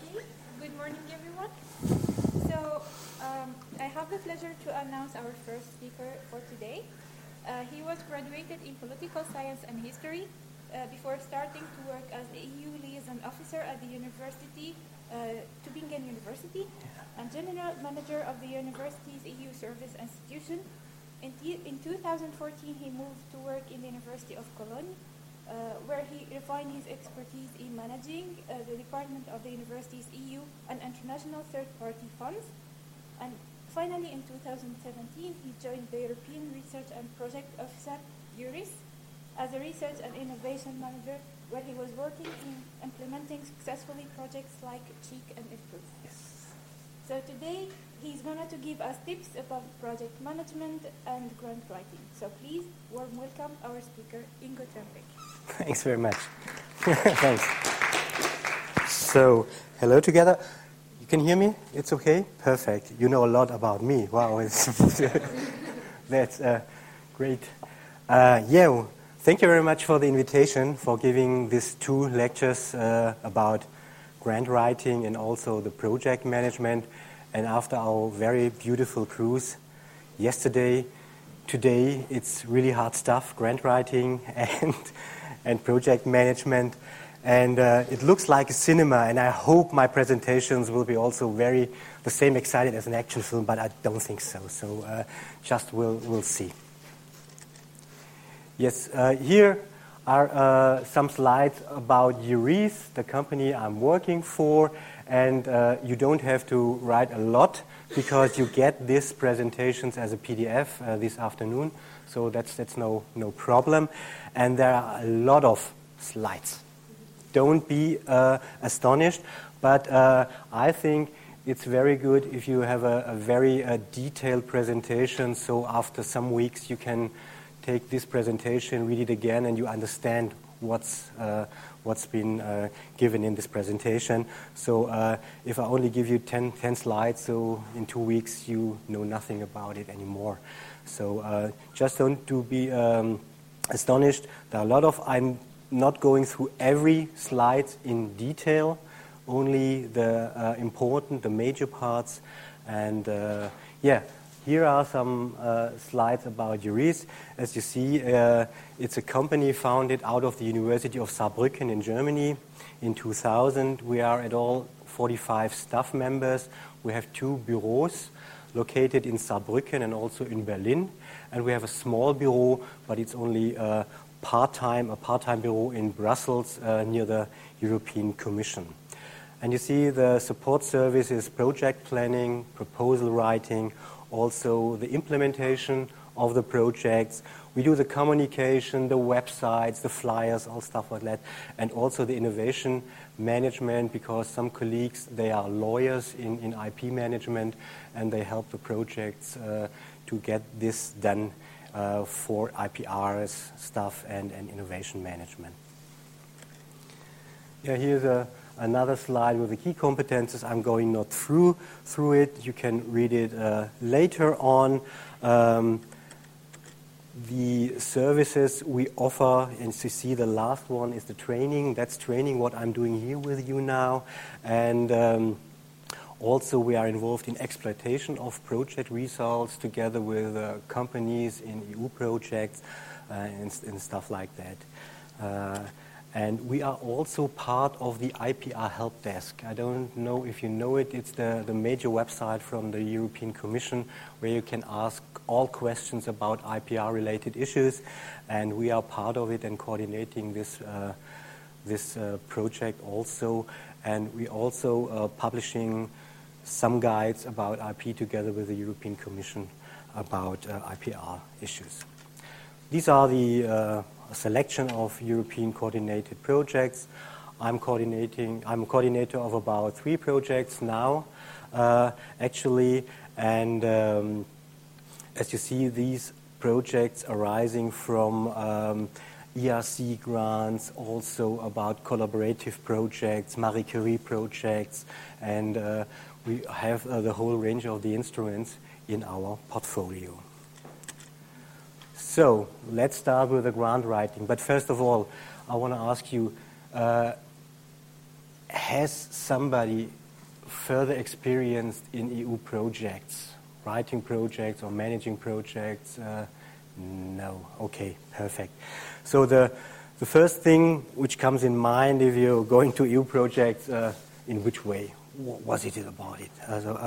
Okay, good morning everyone. So I have the pleasure to announce our first speaker for today. He was graduated in political science and history before starting to work as the EU liaison officer at the university, Tübingen University, and general manager of the university's EU service institution. In 2014, he moved to work in the University of Cologne, where he refined his expertise in managing the department of the university's EU and international third-party funds. And finally, in 2017, he joined the European Research and Project Officer, EURIS, as a research and innovation manager, where he was working in implementing successfully projects like CHEEK and IFPROOF. Yes. So today, he's going to give us tips about project management and grant writing. So please, warm welcome our speaker, Ingo Trempik. Thanks very much. Thanks. So, hello together. You can hear me? It's okay? Perfect. You know a lot about me. Wow, that's great. Thank you very much for the invitation, for giving these two lectures about grant writing and also the project management. And after our very beautiful cruise yesterday, today, it's really hard stuff, grant writing and project management. And it looks like a cinema, and I hope my presentations will be also the same excited as an action film, but I don't think so. So just we'll see. Yes, here are some slides about EURIS, the company I'm working for, and you don't have to write a lot because you get these presentations as a PDF this afternoon, so that's no problem. And there are a lot of slides. Don't be astonished, but I think it's very good if you have a very detailed presentation, so after some weeks you can take this presentation, read it again, and you understand what's been given in this presentation. So if I only give you 10 slides, so in 2 weeks you know nothing about it anymore. So just don't be astonished. There are a lot of, I'm not going through every slide in detail, only the important, the major parts. And here are some slides about EURIS. As you see, it's a company founded out of the University of Saarbrücken in Germany in 2000. We are at all 45 staff members. We have 2 bureaus located in Saarbrücken and also in Berlin. And we have a small bureau, but it's only a part-time bureau in Brussels near the European Commission. And you see the support services, project planning, proposal writing, also the implementation of the projects. We do the communication, the websites, the flyers, all stuff like that, and also the innovation management, because some colleagues, they are lawyers in IP management, and they help the projects to get this done for IPRs stuff and innovation management. Yeah, here's another slide with the key competences. I'm going not through it. You can read it later on. The services we offer, and you see the last one is the training. That's training, what I'm doing here with you now. And also we are involved in exploitation of project results together with companies in EU projects and stuff like that. And we are also part of the IPR help desk. I don't know if you know it. It's the major website from the European Commission where you can ask all questions about IPR-related issues. And we are part of it and coordinating this project also. And we also publishing some guides about IP together with the European Commission about IPR issues. These are the selection of European coordinated projects. I'm a coordinator of about 3 projects now, actually. And as you see, these projects arising from ERC grants, also about collaborative projects, Marie Curie projects, and we have the whole range of the instruments in our portfolio. So let's start with the grant writing. But first of all, I want to ask you, has somebody further experienced in EU projects, writing projects or managing projects? No. Okay, perfect. So the first thing which comes in mind if you're going to EU projects, in which way? What was it about it?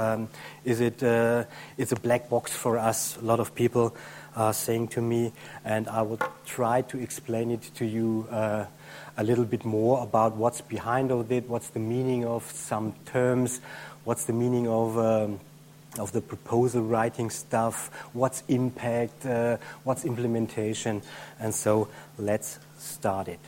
It's a black box for us. A lot of people are saying to me, and I will try to explain it to you a little bit more about what's behind of it, what's the meaning of some terms, what's the meaning of the proposal writing stuff, what's impact, what's implementation, and so let's start it.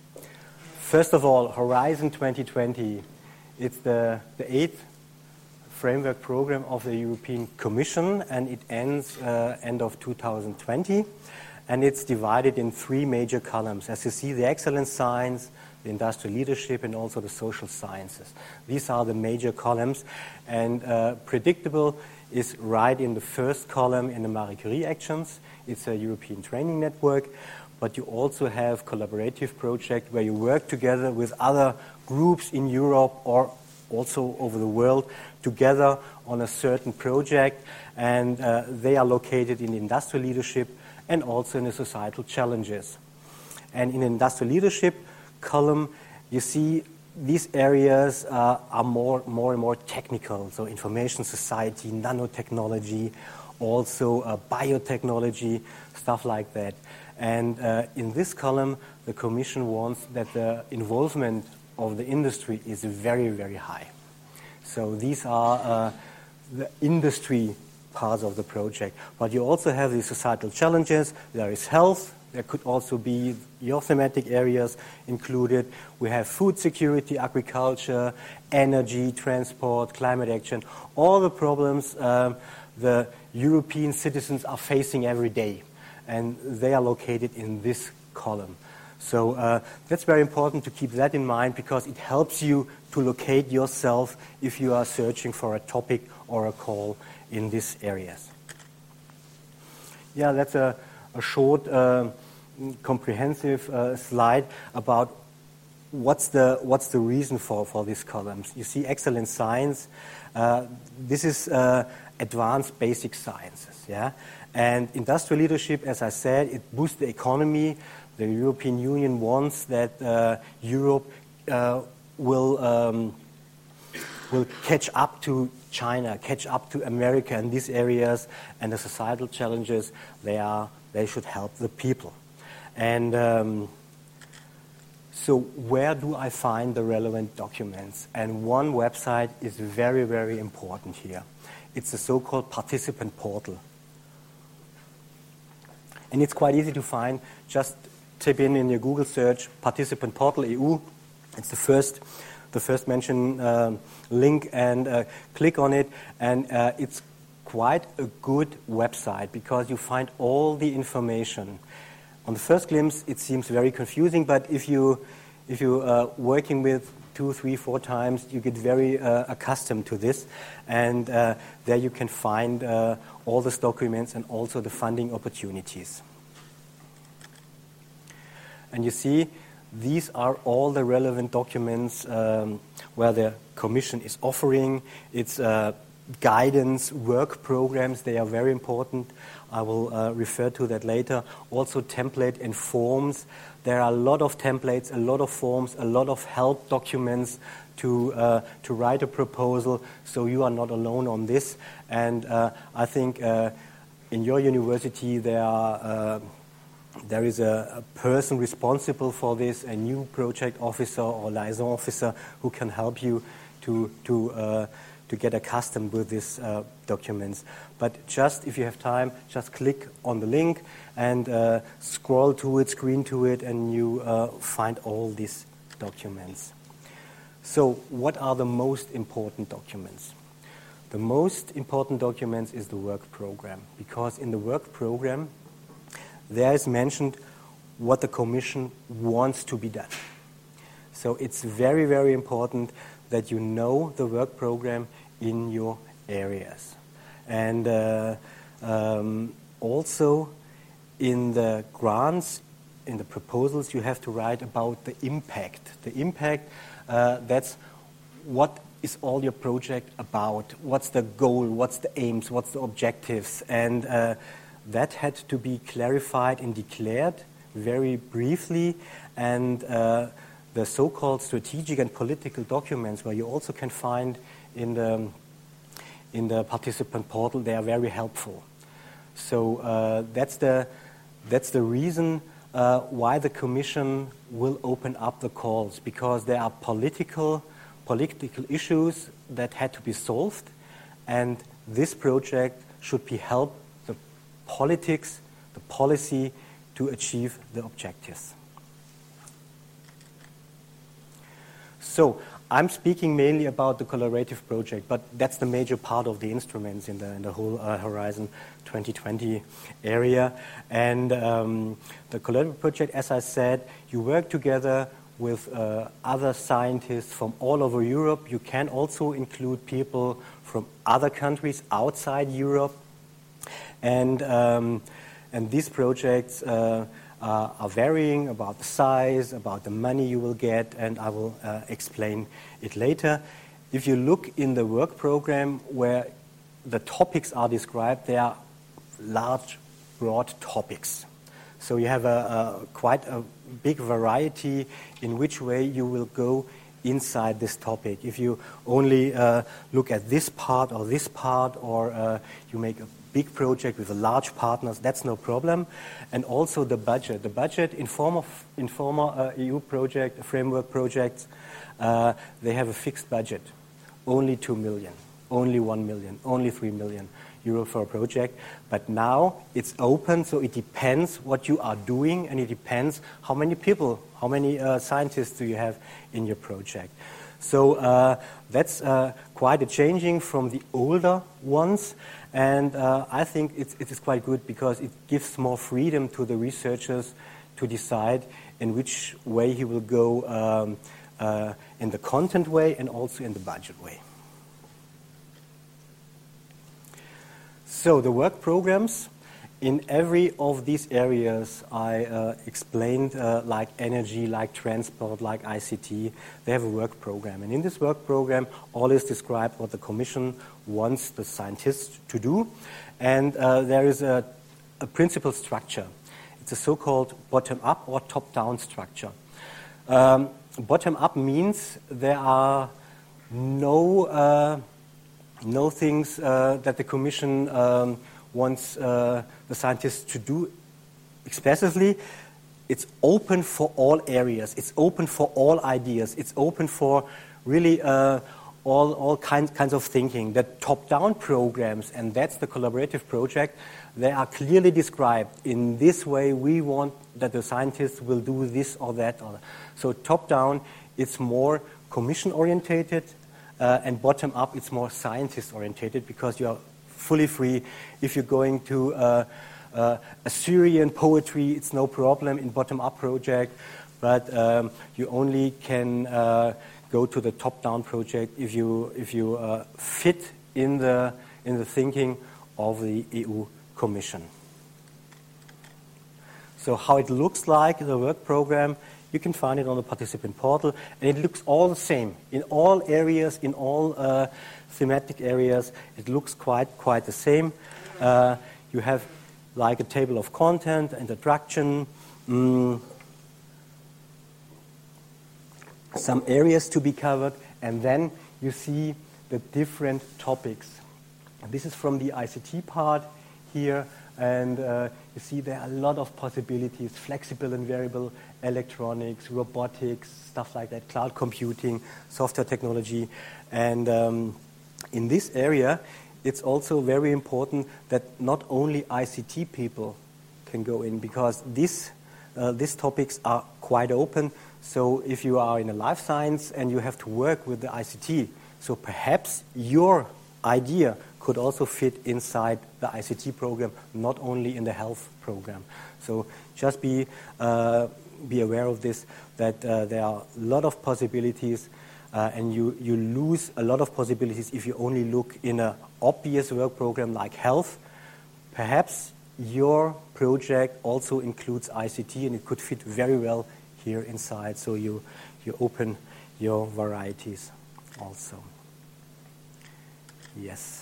First of all, Horizon 2020, it's the 8th framework program of the European Commission, and it ends end of 2020, and it's divided in 3 major columns. As you see, the excellence science, the industrial leadership, and also the social sciences. These are the major columns, and predictable is right in the first column in the Marie Curie actions. It's a European training network, but you also have collaborative project where you work together with other groups in Europe or also over the world together on a certain project, and they are located in industrial leadership and also in the societal challenges. And in industrial leadership column, you see these areas are more and more technical, so information society, nanotechnology, also biotechnology, stuff like that. And in this column, the Commission wants that the involvement of the industry is very, very high. So these are the industry parts of the project. But you also have the societal challenges. There is health. There could also be your thematic areas included. We have food security, agriculture, energy, transport, climate action, all the problems the European citizens are facing every day. And they are located in this column. So that's very important to keep that in mind because it helps you to locate yourself if you are searching for a topic or a call in these areas. Yeah, that's a short, comprehensive slide about what's the reason for these columns. You see excellent science. This is advanced basic sciences, yeah? And industrial leadership, as I said, it boosts the economy. The European Union wants that Europe will catch up to China, catch up to America in these areas, and the societal challenges, they should help the people. And so where do I find the relevant documents? And one website is very, very important here. It's the so-called participant portal. And it's quite easy to find. Just type in your Google search, participant portal EU. It's the first mentioned link, and click on it. And it's quite a good website because you find all the information. On the first glimpse, it seems very confusing, but if you working with 2, 3, 4 times, you get very accustomed to this, and there you can find all these documents and also the funding opportunities. And you see, these are all the relevant documents where the Commission is offering its guidance, work programs. They are very important. I will refer to that later. Also template and forms. There are a lot of templates, a lot of forms, a lot of help documents to write a proposal, so you are not alone on this. And I think in your university there is a person responsible for this, a new project officer or liaison officer who can help you to get accustomed with these documents. But just if you have time, just click on the link and scroll to it, screen to it, and you find all these documents. So what are the most important documents? The most important documents is the work program, because in the work program there is mentioned what the Commission wants to be done. So it's very, very important that you know the work program in your areas. And also in the grants, in the proposals, you have to write about the impact. The impact, that's what is all your project about? What's the goal? What's the aims? What's the objectives? And that had to be clarified and declared very briefly. And the so-called strategic and political documents, where you also can find in the participant portal, they are very helpful. So that's the reason why the Commission will open up the calls, because there are political issues that had to be solved, and this project should be help the politics, the policy to achieve the objectives. So I'm speaking mainly about the collaborative project, but that's the major part of the instruments in the whole Horizon 2020 area. And the collaborative project, as I said, you work together with other scientists from all over Europe. You can also include people from other countries outside Europe. And these projects are varying about the size, about the money you will get, and I will explain it later. If you look in the work program where the topics are described, they are large, broad topics. So you have quite a big variety in which way you will go inside this topic. If you only look at this part, or you make a big project with a large partners, that's no problem. And also the budget. The budget in former EU project, framework projects, they have a fixed budget. Only 2 million, only 1 million, only 3 million euro for a project. But now it's open, so it depends what you are doing, and it depends how many people, how many scientists do you have in your project. So that's quite a changing from the older ones. And I think it is quite good, because it gives more freedom to the researchers to decide in which way he will go in the content way and also in the budget way. So the work programs, in every of these areas I explained, like energy, like transport, like ICT, they have a work program. And in this work program, all is described what the Commission wants the scientists to do. And there is a principal structure. It's a so-called bottom-up or top-down structure. Bottom-up means there are no things that the Commission wants the scientists to do expressively. It's open for all areas. It's open for all ideas. It's open for really all kinds of thinking. The top-down programs, and that's the collaborative project, they are clearly described. In this way, we want that the scientists will do this or that. So top-down, it's more Commission-orientated, and bottom-up, it's more scientist-orientated, because you are fully free. If you're going to Assyrian poetry, it's no problem in bottom-up project, but you only can go to the top-down project if you fit in the thinking of the EU Commission. So how it looks like, the work program, you can find it on the participant portal, and it looks all the same in all areas, in all thematic areas. It looks quite the same. You have like a table of content, introduction, some areas to be covered, and then you see the different topics. And this is from the ICT part here, and you see there are a lot of possibilities: flexible and variable electronics, robotics, stuff like that, cloud computing, software technology. And in this area, it's also very important that not only ICT people can go in, because these topics are quite open. So if you are in a life science and you have to work with the ICT, so perhaps your idea could also fit inside the ICT program, not only in the health program. So just be aware of this, that there are a lot of possibilities, and you lose a lot of possibilities if you only look in an obvious work program like health. Perhaps your project also includes ICT, and it could fit very well here inside, so you open your varieties. also. Yes.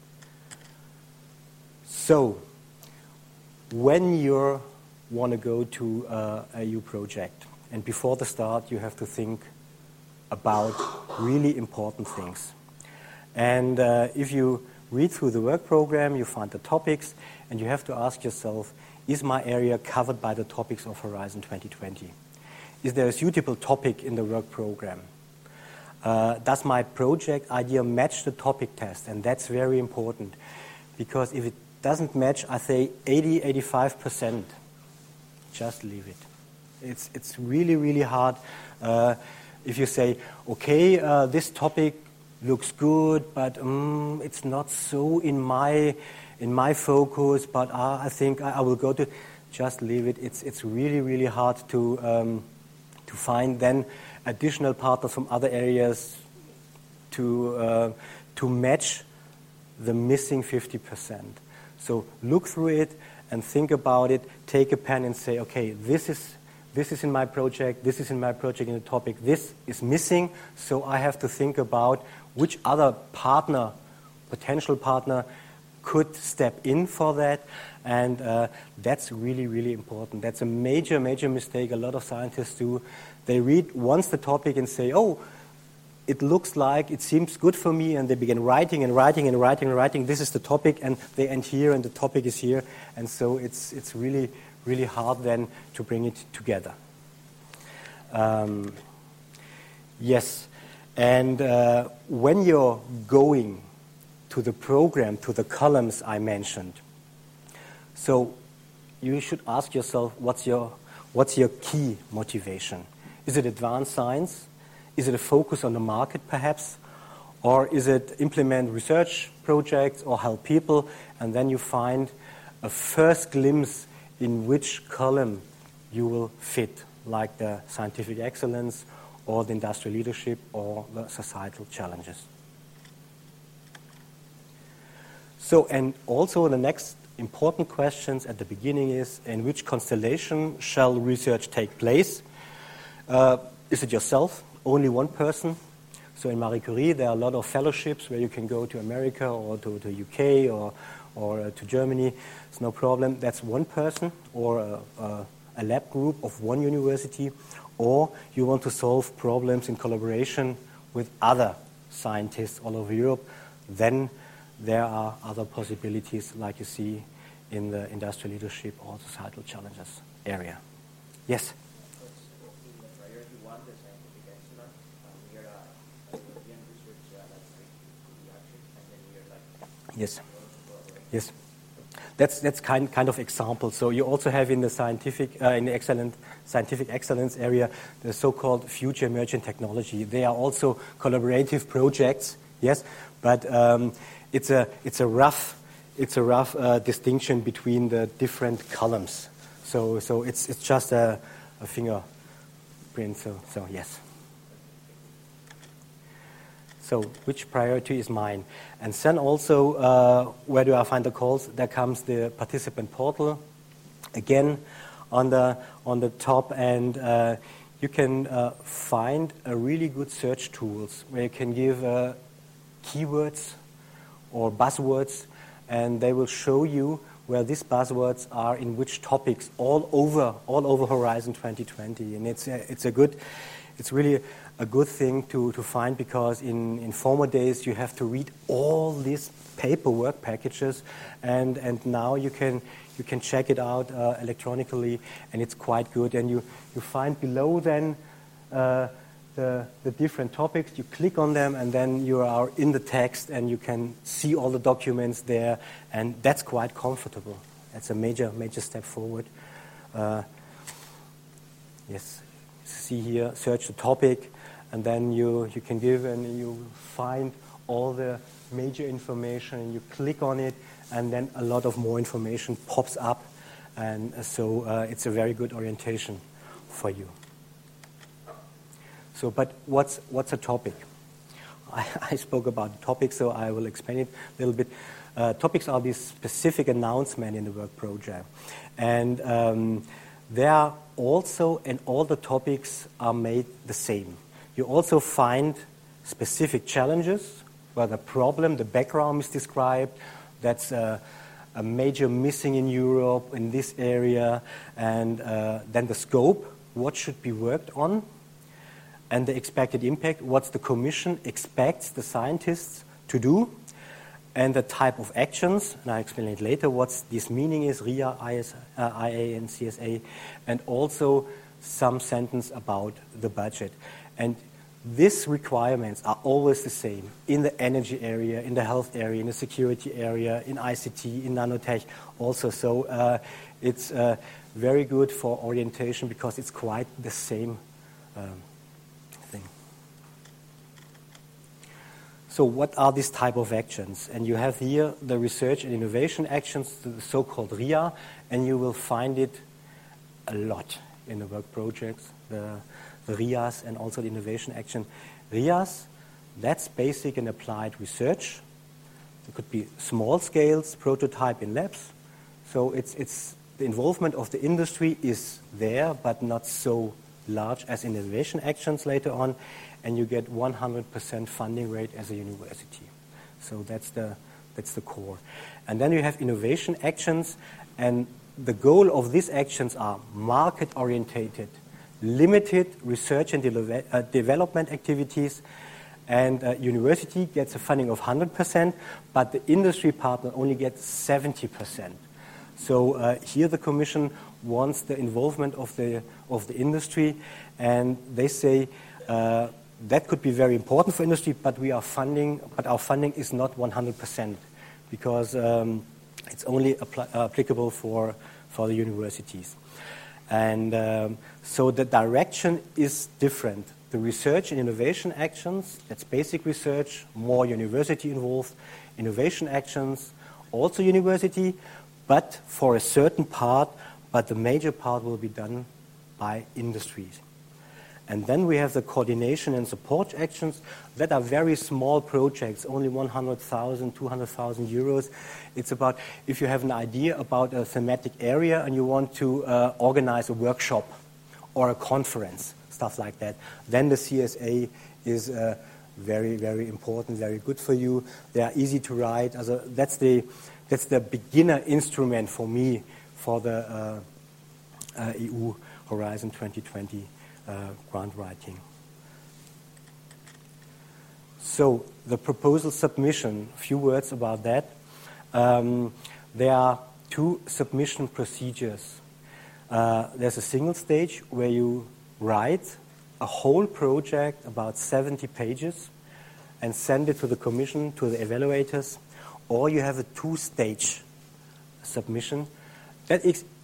So, when you want to go to a EU project, and before the start, you have to think about really important things. And if you read through the work program, you find the topics, and you have to ask yourself, is my area covered by the topics of Horizon 2020? Is there a suitable topic in the work program? Does my project idea match the topic test? And that's very important, because if it doesn't match, I say 80-85%, just leave it. It's really, really hard if you say, okay, this topic looks good, but it's not so in my focus, but I think I will go to. Just leave it. It's really, really hard to find then additional partners from other areas to match the missing 50%. So look through it and think about it. Take a pen and say, okay, this is in my project. This is in my project in the topic. This is missing. So I have to think about which other partner, potential partner, could step in for that, and that's really, really important. That's a major, major mistake a lot of scientists do. They read once the topic and say, oh, it looks like, it seems good for me, and they begin writing and writing and writing and writing. This is the topic, and they end here, and the topic is here, and so it's really, really hard then to bring it together. Yes, and when you're going to the program, to the columns I mentioned, so you should ask yourself, what's your key motivation? Is it advanced science? Is it a focus on the market, perhaps? Or is it implement research projects or help people? And then you find a first glimpse in which column you will fit, like the scientific excellence or the industrial leadership or the societal challenges. So, and also the next important questions at the beginning is, in which constellation shall research take place? Is it yourself, only one person? So in Marie Curie, there are a lot of fellowships where you can go to America or to the UK or to Germany. It's no problem. That's one person or a lab group of one university. Or you want to solve problems in collaboration with other scientists all over Europe, then there are other possibilities like you see in the industrial leadership or societal challenges area. Yes? Priority one, the scientific excellence. We are a European research reaction, and then we are like... Yes. Yes. That's kind of example. So you also have in the scientific, in the scientific excellence area, the so-called future emerging technology. They are also collaborative projects, yes, but it's a rough distinction between the different columns. So it's just a fingerprint. So yes. So which priority is mine? And then also, where do I find the calls? There comes the participant portal, again on the top, and you can find a really good search tools where you can give keywords or buzzwords, and they will show you where these buzzwords are in which topics all over Horizon 2020, and it's really a good thing to find, because in former days you have to read all these paperwork packages, and now you can check it out electronically, and it's quite good. And you find below then the different topics. You click on them, and then you are in the text, and you can see all the documents there, and that's quite comfortable. That's a major step forward. Yes, see here, search the topic. And then you can give, and you find all the major information, and you click on it, and then a lot of more information pops up, and so it's a very good orientation for you. So, but what's a topic? I spoke about the topic, so I will explain it a little bit. Topics are these specific announcements in the work project, and they are also, and all the topics are made the same. You also find specific challenges, where the problem, the background is described. That's a major missing in Europe in this area, and then the scope, what should be worked on, and the expected impact, what the Commission expects the scientists to do, and the type of actions, and I'll explain it later, what this meaning is, RIA, IA, and CSA, and also some sentence about the budget. And these requirements are always the same in the energy area, in the health area, in the security area, in ICT, in nanotech also. So it's very good for orientation because it's quite the same thing. So what are these type of actions? And you have here the research and innovation actions, the so-called RIA, and you will find it a lot in the work projects, the RIAs and also the innovation action. RIAs, that's basic and applied research. It could be small scales, prototype in labs. So it's the involvement of the industry is there, but not so large as innovation actions later on, and you get 100% funding rate as a university. So that's the core. And then you have innovation actions, and the goal of these actions are market-orientated, limited research and development activities, and university gets a funding of 100%, but the industry partner only gets 70%. So here the Commission wants the involvement of the industry, and they say that could be very important for industry, but our funding is not 100% because it's only applicable for the universities. And so the direction is different. The research and innovation actions, that's basic research, more university involved. Innovation actions, also university, but for a certain part, but the major part will be done by industries. And then we have the coordination and support actions that are very small projects, only 100,000, 200,000 euros. It's about if you have an idea about a thematic area and you want to organize a workshop or a conference, stuff like that, then the CSA is very, very important, very good for you. They are easy to write. That's the beginner instrument for me for the EU Horizon 2020 grant writing. So the proposal submission, a few words about that. There are two submission procedures. There's a single stage where you write a whole project, about 70 pages, and send it to the Commission, to the evaluators, or you have a two-stage submission. That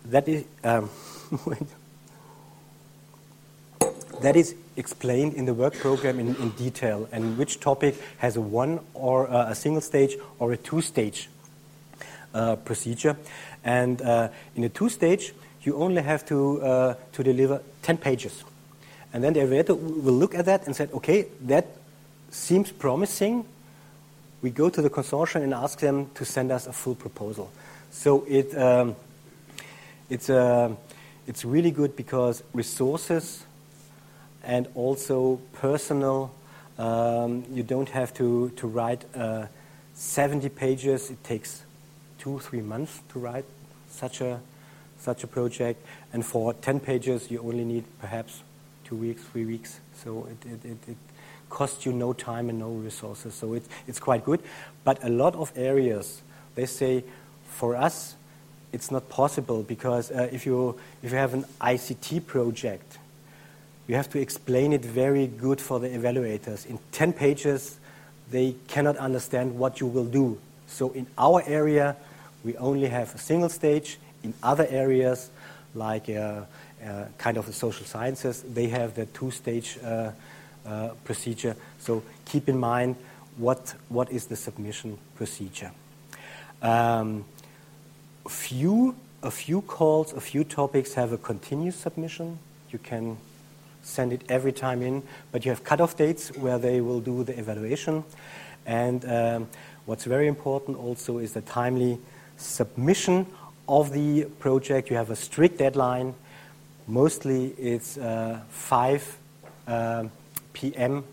is explained in the work program in detail, and which topic has a one or a single stage or a two-stage procedure. And in a two-stage, you only have to deliver 10 pages. And then the evaluator will look at that and say, okay, that seems promising. We go to the consortium and ask them to send us a full proposal. So it's really good because resources and also personal, you don't have to write 70 pages. It takes 2-3 months to write such a project, and for 10 pages you only need perhaps 2 weeks, 3 weeks. So it costs you no time and no resources. So it's quite good. But a lot of areas, they say, for us, it's not possible because if you have an ICT project, you have to explain it very good for the evaluators. In 10 pages, they cannot understand what you will do. So in our area, we only have a single stage. In other areas, like kind of the social sciences, they have the two-stage procedure. So keep in mind what is the submission procedure. A few calls, a few topics have a continuous submission. You can send it every time in, but you have cutoff dates where they will do the evaluation. And what's very important also is the timely submission of the project. You have a strict deadline. Mostly it's 5 p.m.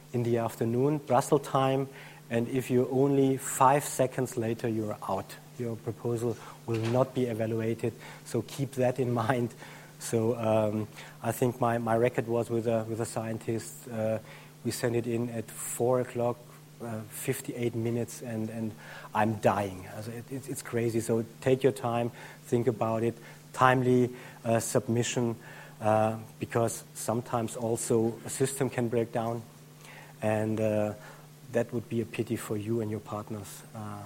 in the afternoon, Brussels time, and if you're only 5 seconds later, you're out. Your proposal will not be evaluated, so keep that in mind. So I think my record was with a scientist. We sent it in at 4 o'clock, 58 minutes, and I'm dying. It's crazy. So take your time, think about it, timely submission, because sometimes also a system can break down, and that would be a pity for you and your partners.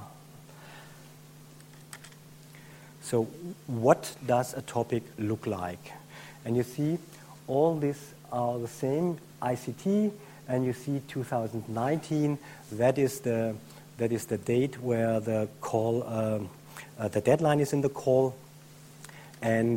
So what does a topic look like? And you see all these are the same, ICT, and you see 2019, that is the date where the call, the deadline is in the call. And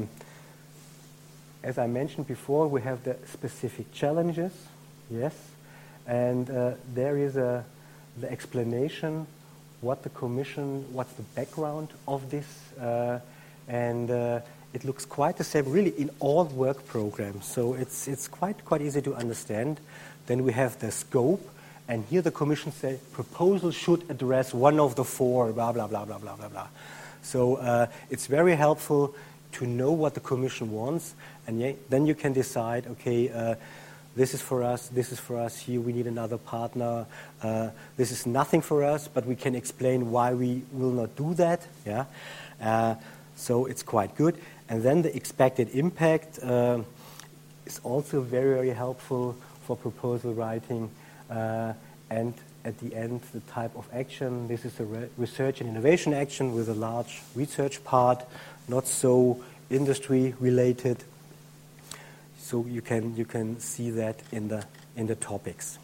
as I mentioned before, we have the specific challenges, yes, and there is the explanation, what the Commission, what's the background of this, and it looks quite the same, really, in all work programs. So it's quite easy to understand. Then we have the scope, and here the Commission says proposal should address one of the 4, blah blah blah blah blah blah blah. So it's very helpful to know what the Commission wants, and then you can decide, okay, this is for us, this is for us, here we need another partner, this is nothing for us, but we can explain why we will not do that. Yeah, so it's quite good. And then the expected impact is also very, very helpful for proposal writing. And at the end, the type of action. This is a research and innovation action with a large research part, not so industry related. So you can see that in the topics.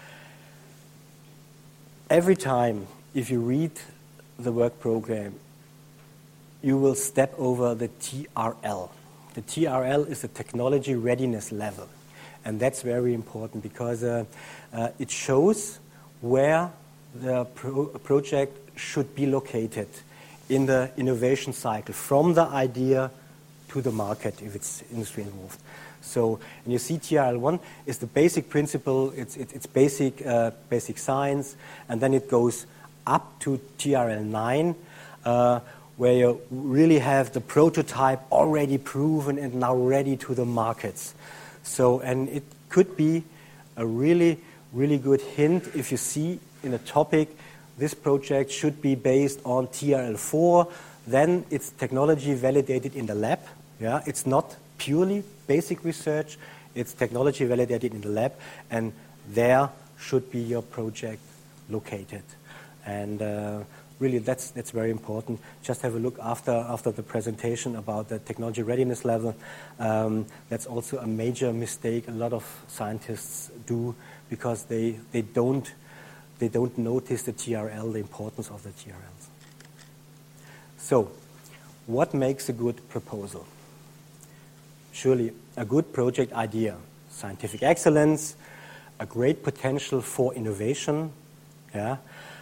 Every time, if you read the work program, you will step over the TRL. The TRL is the technology readiness level, and that's very important because it shows where the project should be located in the innovation cycle, from the idea to the market, if it's industry involved. So, and you see TRL1 is the basic principle, it's basic science, and then it goes up to TRL9, where you really have the prototype already proven and now ready to the markets. So, and it could be a really, really good hint if you see in a topic, this project should be based on TRL4, then it's technology validated in the lab. Yeah, it's not purely basic research, it's technology validated in the lab, and there should be your project located. And really, that's very important. Just have a look after the presentation about the technology readiness level. That's also a major mistake a lot of scientists do, because they don't notice the TRL, the importance of the TRLs. So, what makes a good proposal? Surely a good project idea, scientific excellence, a great potential for innovation, yeah.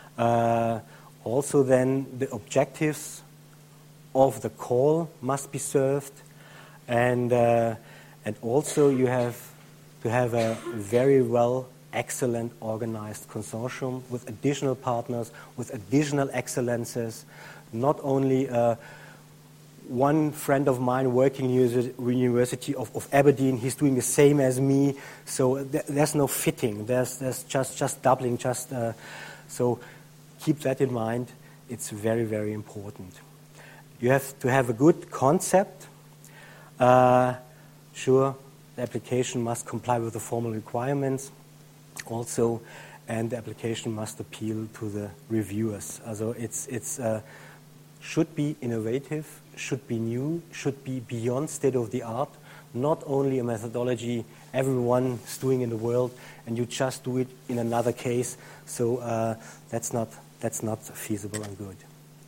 Also then the objectives of the call must be served, and also you have to have a very well, excellent organized consortium with additional partners, with additional excellences, not only one friend of mine working in the University of Aberdeen, he's doing the same as me, so there's no fitting, there's just doubling, so keep that in mind, it's very, very important. You have to have a good concept. Sure, the application must comply with the formal requirements also, and the application must appeal to the reviewers. Also it's should be innovative, should be new, should be beyond state of the art, not only a methodology everyone is doing in the world and you just do it in another case. So that's not feasible and good.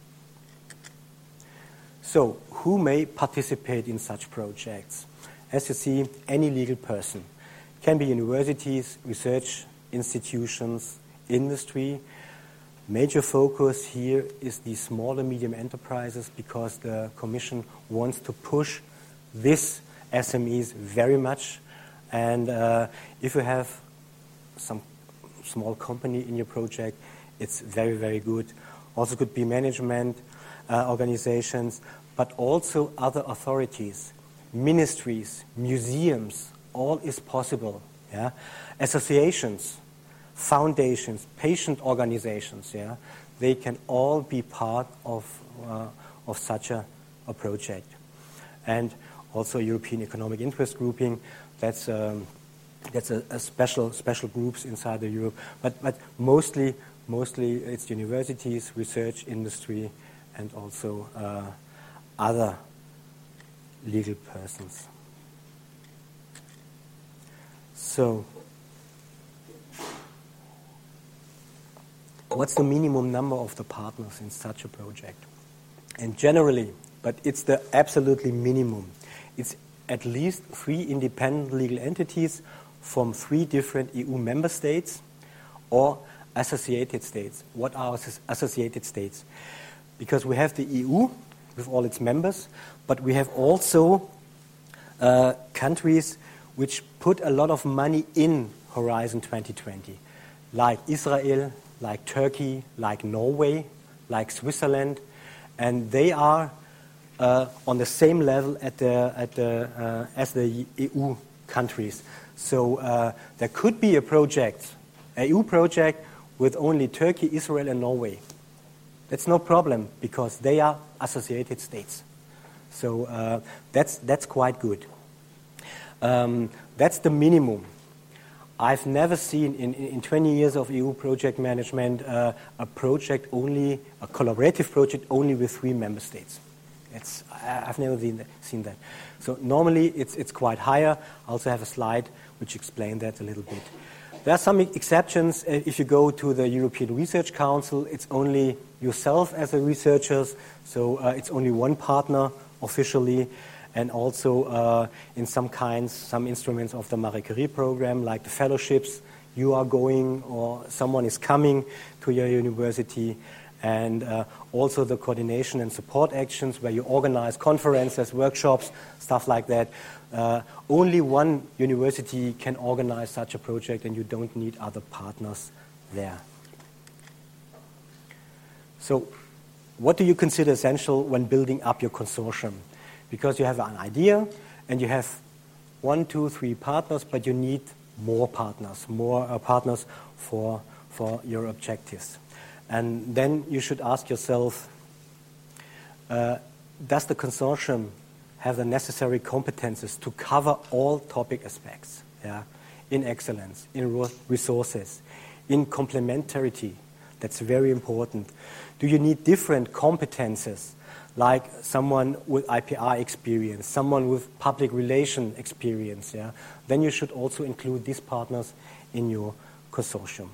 So who may participate in such projects? As you see, any legal person. Can be universities, research institutions, industry. Major focus here is the small and medium enterprises, because the Commission wants to push these SMEs very much. And if you have some small company in your project, it's very, very good. Also could be management organizations, but also other authorities, ministries, museums, all is possible. Yeah? Associations, foundations, patient organizations, yeah? They can all be part of such a project. And also European Economic Interest Grouping, that's a special groups inside the Europe, but mostly it's universities, research industry, and also other legal persons. So, what's the minimum number of the partners in such a project? And generally, but it's the absolutely minimum, it's at least 3 independent legal entities from 3 different EU member states or associated states. What are associated states? Because we have the EU with all its members, but we have also countries which put a lot of money in Horizon 2020, like Israel, like Turkey, like Norway, like Switzerland, and they are on the same level as the EU countries. So there could be a project, a EU project with only Turkey, Israel, and Norway. That's no problem because they are associated states. So that's quite good. That's the minimum. I've never seen in 20 years of EU project management a collaborative project only with 3 member states. I've never seen that. So normally it's quite higher. I also have a slide which explains that a little bit. There are some exceptions. If you go to the European Research Council, it's only yourself as a researcher, so it's only one partner officially, and also in some instruments of the Marie Curie program, like the fellowships, you are going or someone is coming to your university, and also the coordination and support actions where you organize conferences, workshops, stuff like that. Only one university can organize such a project, and you don't need other partners there. So what do you consider essential when building up your consortium? Because you have an idea, and you have 1, 2, 3 partners, but you need more partners for your objectives. And then you should ask yourself, does the consortium have the necessary competences to cover all topic aspects, in excellence, in resources, in complementarity? That's very important. Do you need different competences, like someone with IPR experience, someone with public relation experience? Then you should also include these partners in your consortium.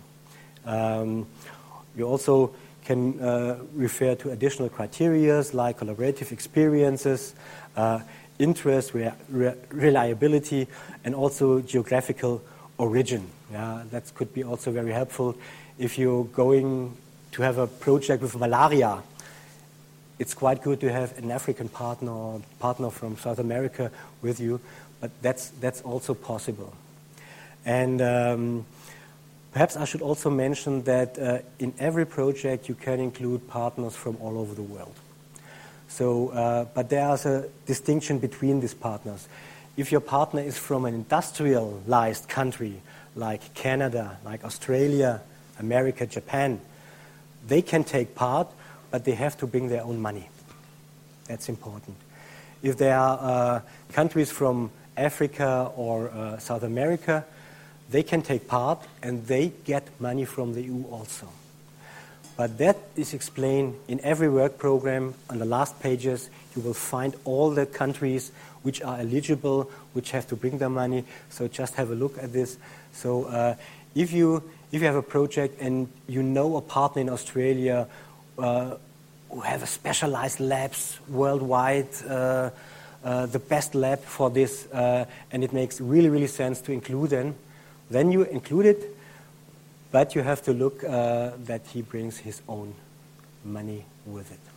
You also can refer to additional criteria like collaborative experiences, interest, reliability, and also geographical origin. That could be also very helpful. If you're going to have a project with malaria, it's quite good to have an African partner or partner from South America with you, but that's also possible. And perhaps I should also mention that in every project you can include partners from all over the world. So, but there's a distinction between these partners. If your partner is from an industrialized country like Canada, like Australia, America, Japan, they can take part, but they have to bring their own money. That's important. If there are countries from Africa or South America, they can take part and they get money from the EU also. But that is explained in every work program. On the last pages, you will find all the countries which are eligible, which have to bring their money. So just have a look at this. So if you have a project and you know a partner in Australia who have a specialized labs worldwide, the best lab for this, and it makes really, really sense to include them, then you include it, but you have to look that he brings his own money with it.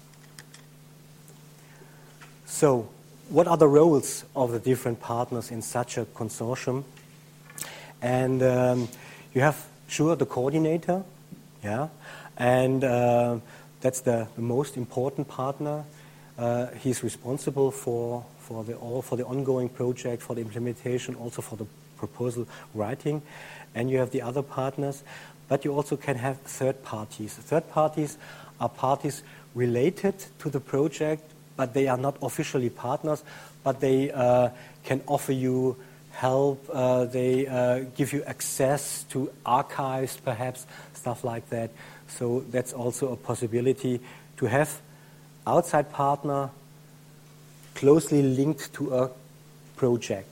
So, what are the roles of the different partners in such a consortium? And You have, sure, the coordinator, yeah, and that's the most important partner. He's responsible for the ongoing project, for the implementation, also for the proposal writing, and you have the other partners. But you also can have third parties. Third parties are parties related to the project, but they are not officially partners, but they can offer you help, they give you access to archives, perhaps, stuff like that. So that's also a possibility to have outside partner closely linked to a project.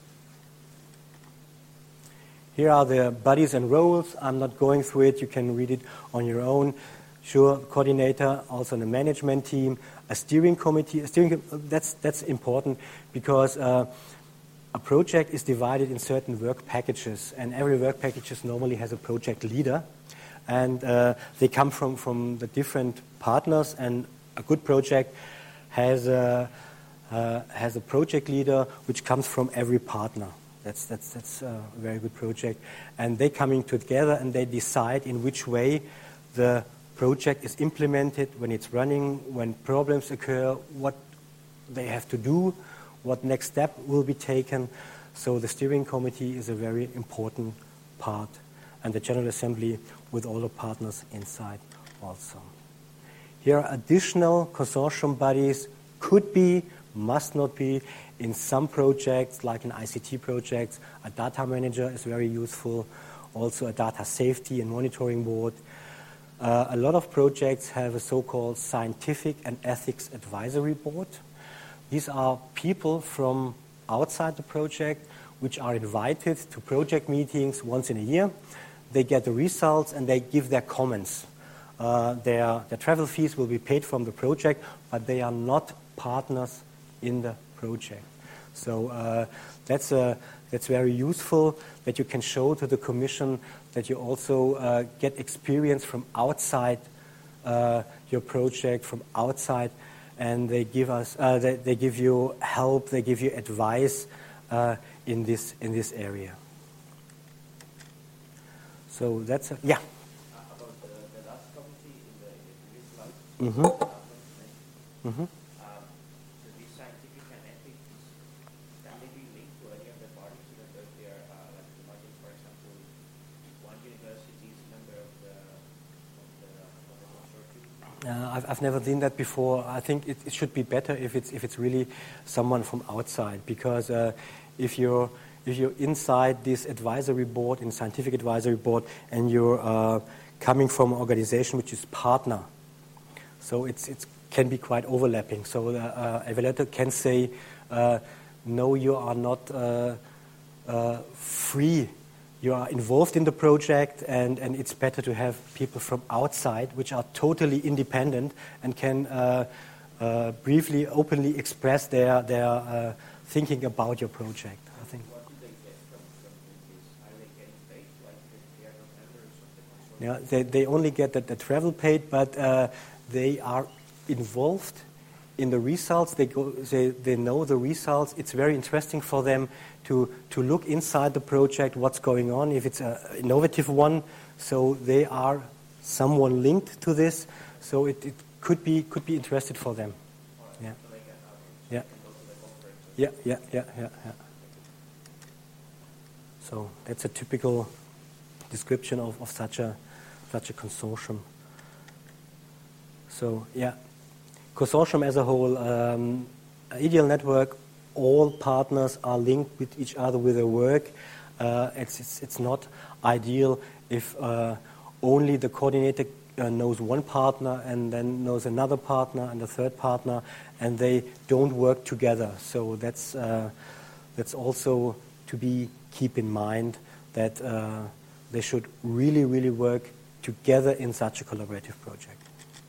Here are the bodies and roles. I'm not going through it. You can read it on your own. Sure, coordinator, also in the management team, a steering committee. That's important because a project is divided in certain work packages, and every work package normally has a project leader, and they come from the different partners. And a good project has a project leader which comes from every partner. That's a very good project, and they coming together and they decide in which way the project is implemented, when it's running, when problems occur, what they have to do, what next step will be taken. So the steering committee is a very important part, and the General Assembly with all the partners inside also. Here are additional consortium bodies, could be, must not be. In some projects, like in ICT projects, a data manager is very useful, also a data safety and monitoring board. A lot of projects have a so-called scientific and ethics advisory board. These are people from outside the project which are invited to project meetings once in a year. They get the results and they give their comments. Their travel fees will be paid from the project, but they are not partners in the project. So that's very useful, that you can show to the Commission that you also get experience from outside your project, from outside, and they give us they give you help, they give you advice in this area. So that's yeah. About the last committee in the previous slide. Mm-hmm. So these scientific and ethics, can they be linked to any of the parties? Because they are, like, imagine, for example, one university is a member of the consortium. I've never seen that before. I think it should be better if it's really someone from outside, because if you're inside this advisory board, in scientific advisory board, and you're coming from an organization which is partner, so it can be quite overlapping. So the evaluator can say, no, you are not free. You are involved in the project, and it's better to have people from outside which are totally independent and can briefly, openly express their thinking about your project, I think. What do they get from this? Are they getting paid, like they are not members of the consortium? Yeah, they only get the travel paid, but they are involved in the results. They know the results. It's very interesting for them to look inside the project, what's going on, if it's an innovative one. So they are someone linked to this. So it could be interested for them. Yeah. So they can Yeah. go to the conference. Yeah. So that's a typical description of such a consortium. So yeah, consortium as a whole, ideal network. All partners are linked with each other with their work. It's not ideal if only the coordinator knows one partner and then knows another partner and a third partner, and they don't work together. So that's also to keep in mind that they should really, really work together in such a collaborative project.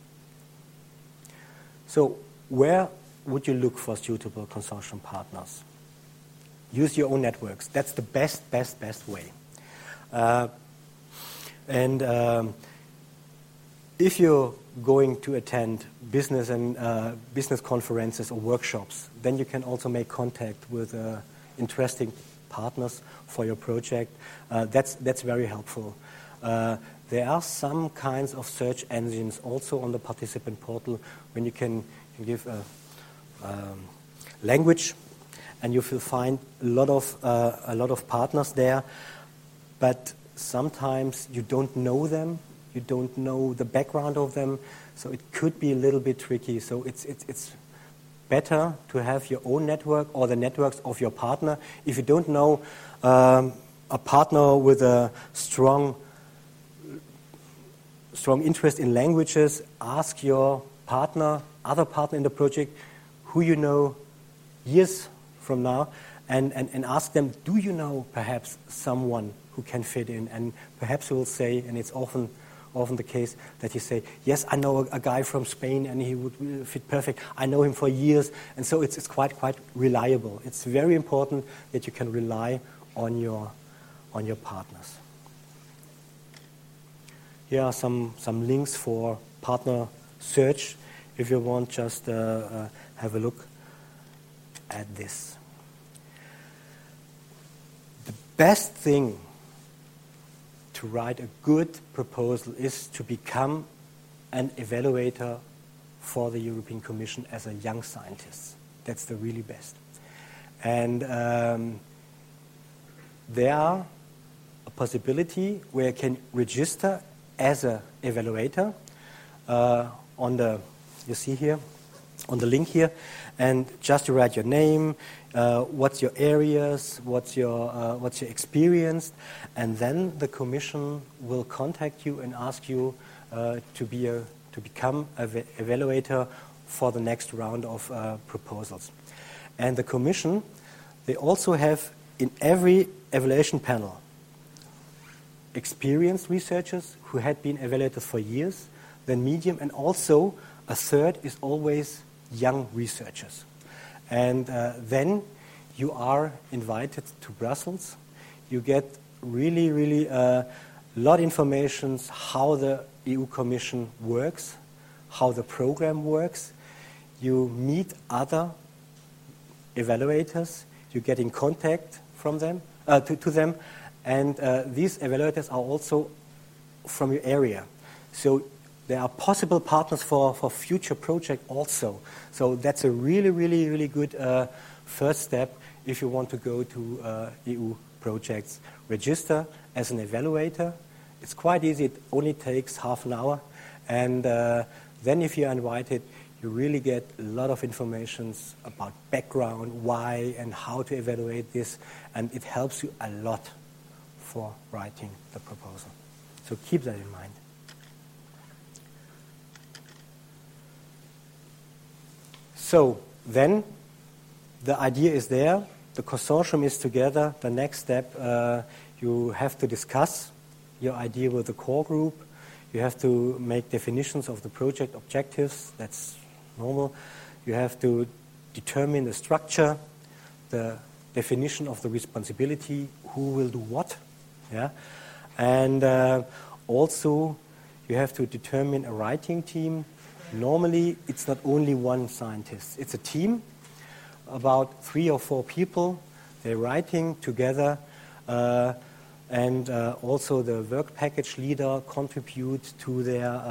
So where would you look for suitable consortium partners? Use your own networks. That's the best way. If you're going to attend business conferences or workshops, then you can also make contact with interesting partners for your project. That's very helpful. There are some kinds of search engines also on the participant portal when you can give a language, and you will find a lot of partners there. But sometimes you don't know them, you don't know the background of them, so it could be a little bit tricky. So it's better to have your own network or the networks of your partner. If you don't know a partner with a strong interest in languages, ask your other partner in the project, who you know years from now, and ask them, do you know perhaps someone who can fit in? And perhaps you will say, and it's often the case, that you say, yes, I know a guy from Spain and he would fit perfect. I know him for years. And so it's quite reliable. It's very important that you can rely on your partners. Here are some links for partner search. If you want, just have a look at this. The best thing to write a good proposal is to become an evaluator for the European Commission as a young scientist. That's the really best. And there are a possibility where you can register as an evaluator you see here, on the link here, and just to write your name, what's your areas, what's your experience, and then the Commission will contact you and ask you to become an evaluator for the next round of proposals. And the Commission, they also have in every evaluation panel experienced researchers who had been evaluators for years, then medium, and also a third is always young researchers. And then you are invited to Brussels. You get really a lot of information how the EU Commission works, how the program works. You meet other evaluators. You get in contact from them to them. And these evaluators are also from your area. So there are possible partners for future projects also. So that's a really good first step if you want to go to EU projects. Register as an evaluator. It's quite easy. It only takes half an hour. And then if you're invited, you really get a lot of information about background, why, and how to evaluate this. And it helps you a lot for writing the proposal. So keep that in mind. So then the idea is there, the consortium is together. The next step, you have to discuss your idea with the core group. You have to make definitions of the project objectives. That's normal. You have to determine the structure, the definition of the responsibility, who will do what. Yeah? And also you have to determine a writing team. Normally, it's not only one scientist. It's a team, about 3 or 4 people. They're writing together, and also the work package leader contributes to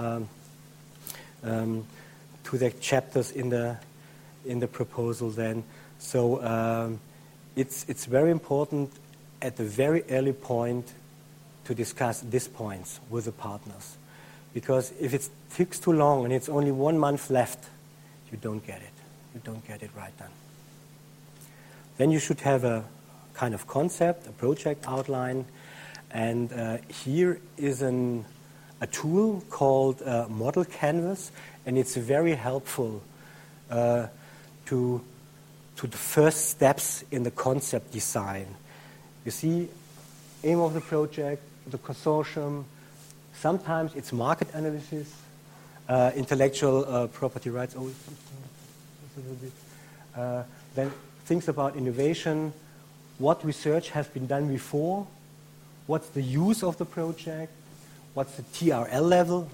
their chapters in the proposal. Then, so it's very important at the very early point to discuss these points with the partners. Because if it takes too long and it's only 1 month left, you don't get it. You don't get it right then. Then you should have a kind of concept, a project outline. And here is a tool called Model Canvas. And it's very helpful to the first steps in the concept design. You see, aim of the project, the consortium. Sometimes it's market analysis, intellectual property rights. Then things about innovation, what research has been done before, what's the use of the project, what's the TRL level,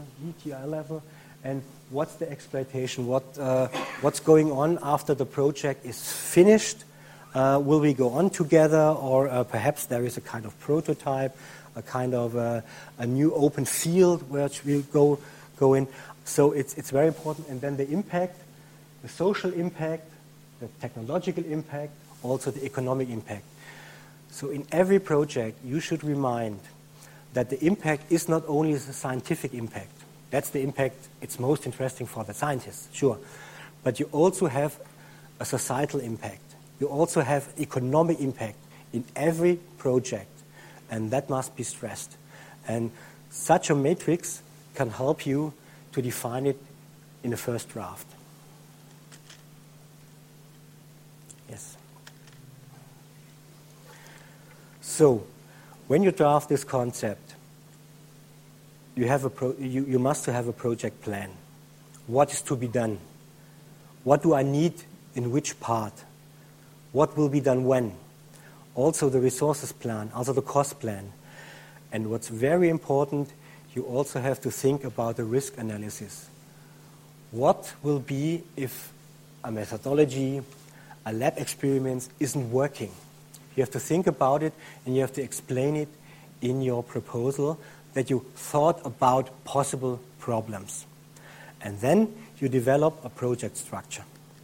and what's the exploitation, what's going on after the project is finished, Will we go on together, or perhaps there is a kind of prototype, a kind of a new open field which we'll go in. So it's very important. And then the impact, the social impact, the technological impact, also the economic impact. So in every project, you should remind that the impact is not only the scientific impact. That's the impact, it's most interesting for the scientists, sure. But you also have a societal impact. You also have economic impact in every project, and that must be stressed. And such a matrix can help you to define it in the first draft. Yes. So, when you draft this concept, you must have a project plan. What is to be done? What do I need in which part? What will be done when? Also the resources plan, also the cost plan. And what's very important, you also have to think about the risk analysis. What will be if a methodology, a lab experiment isn't working? You have to think about it, and you have to explain it in your proposal that you thought about possible problems. And then you develop a project structure.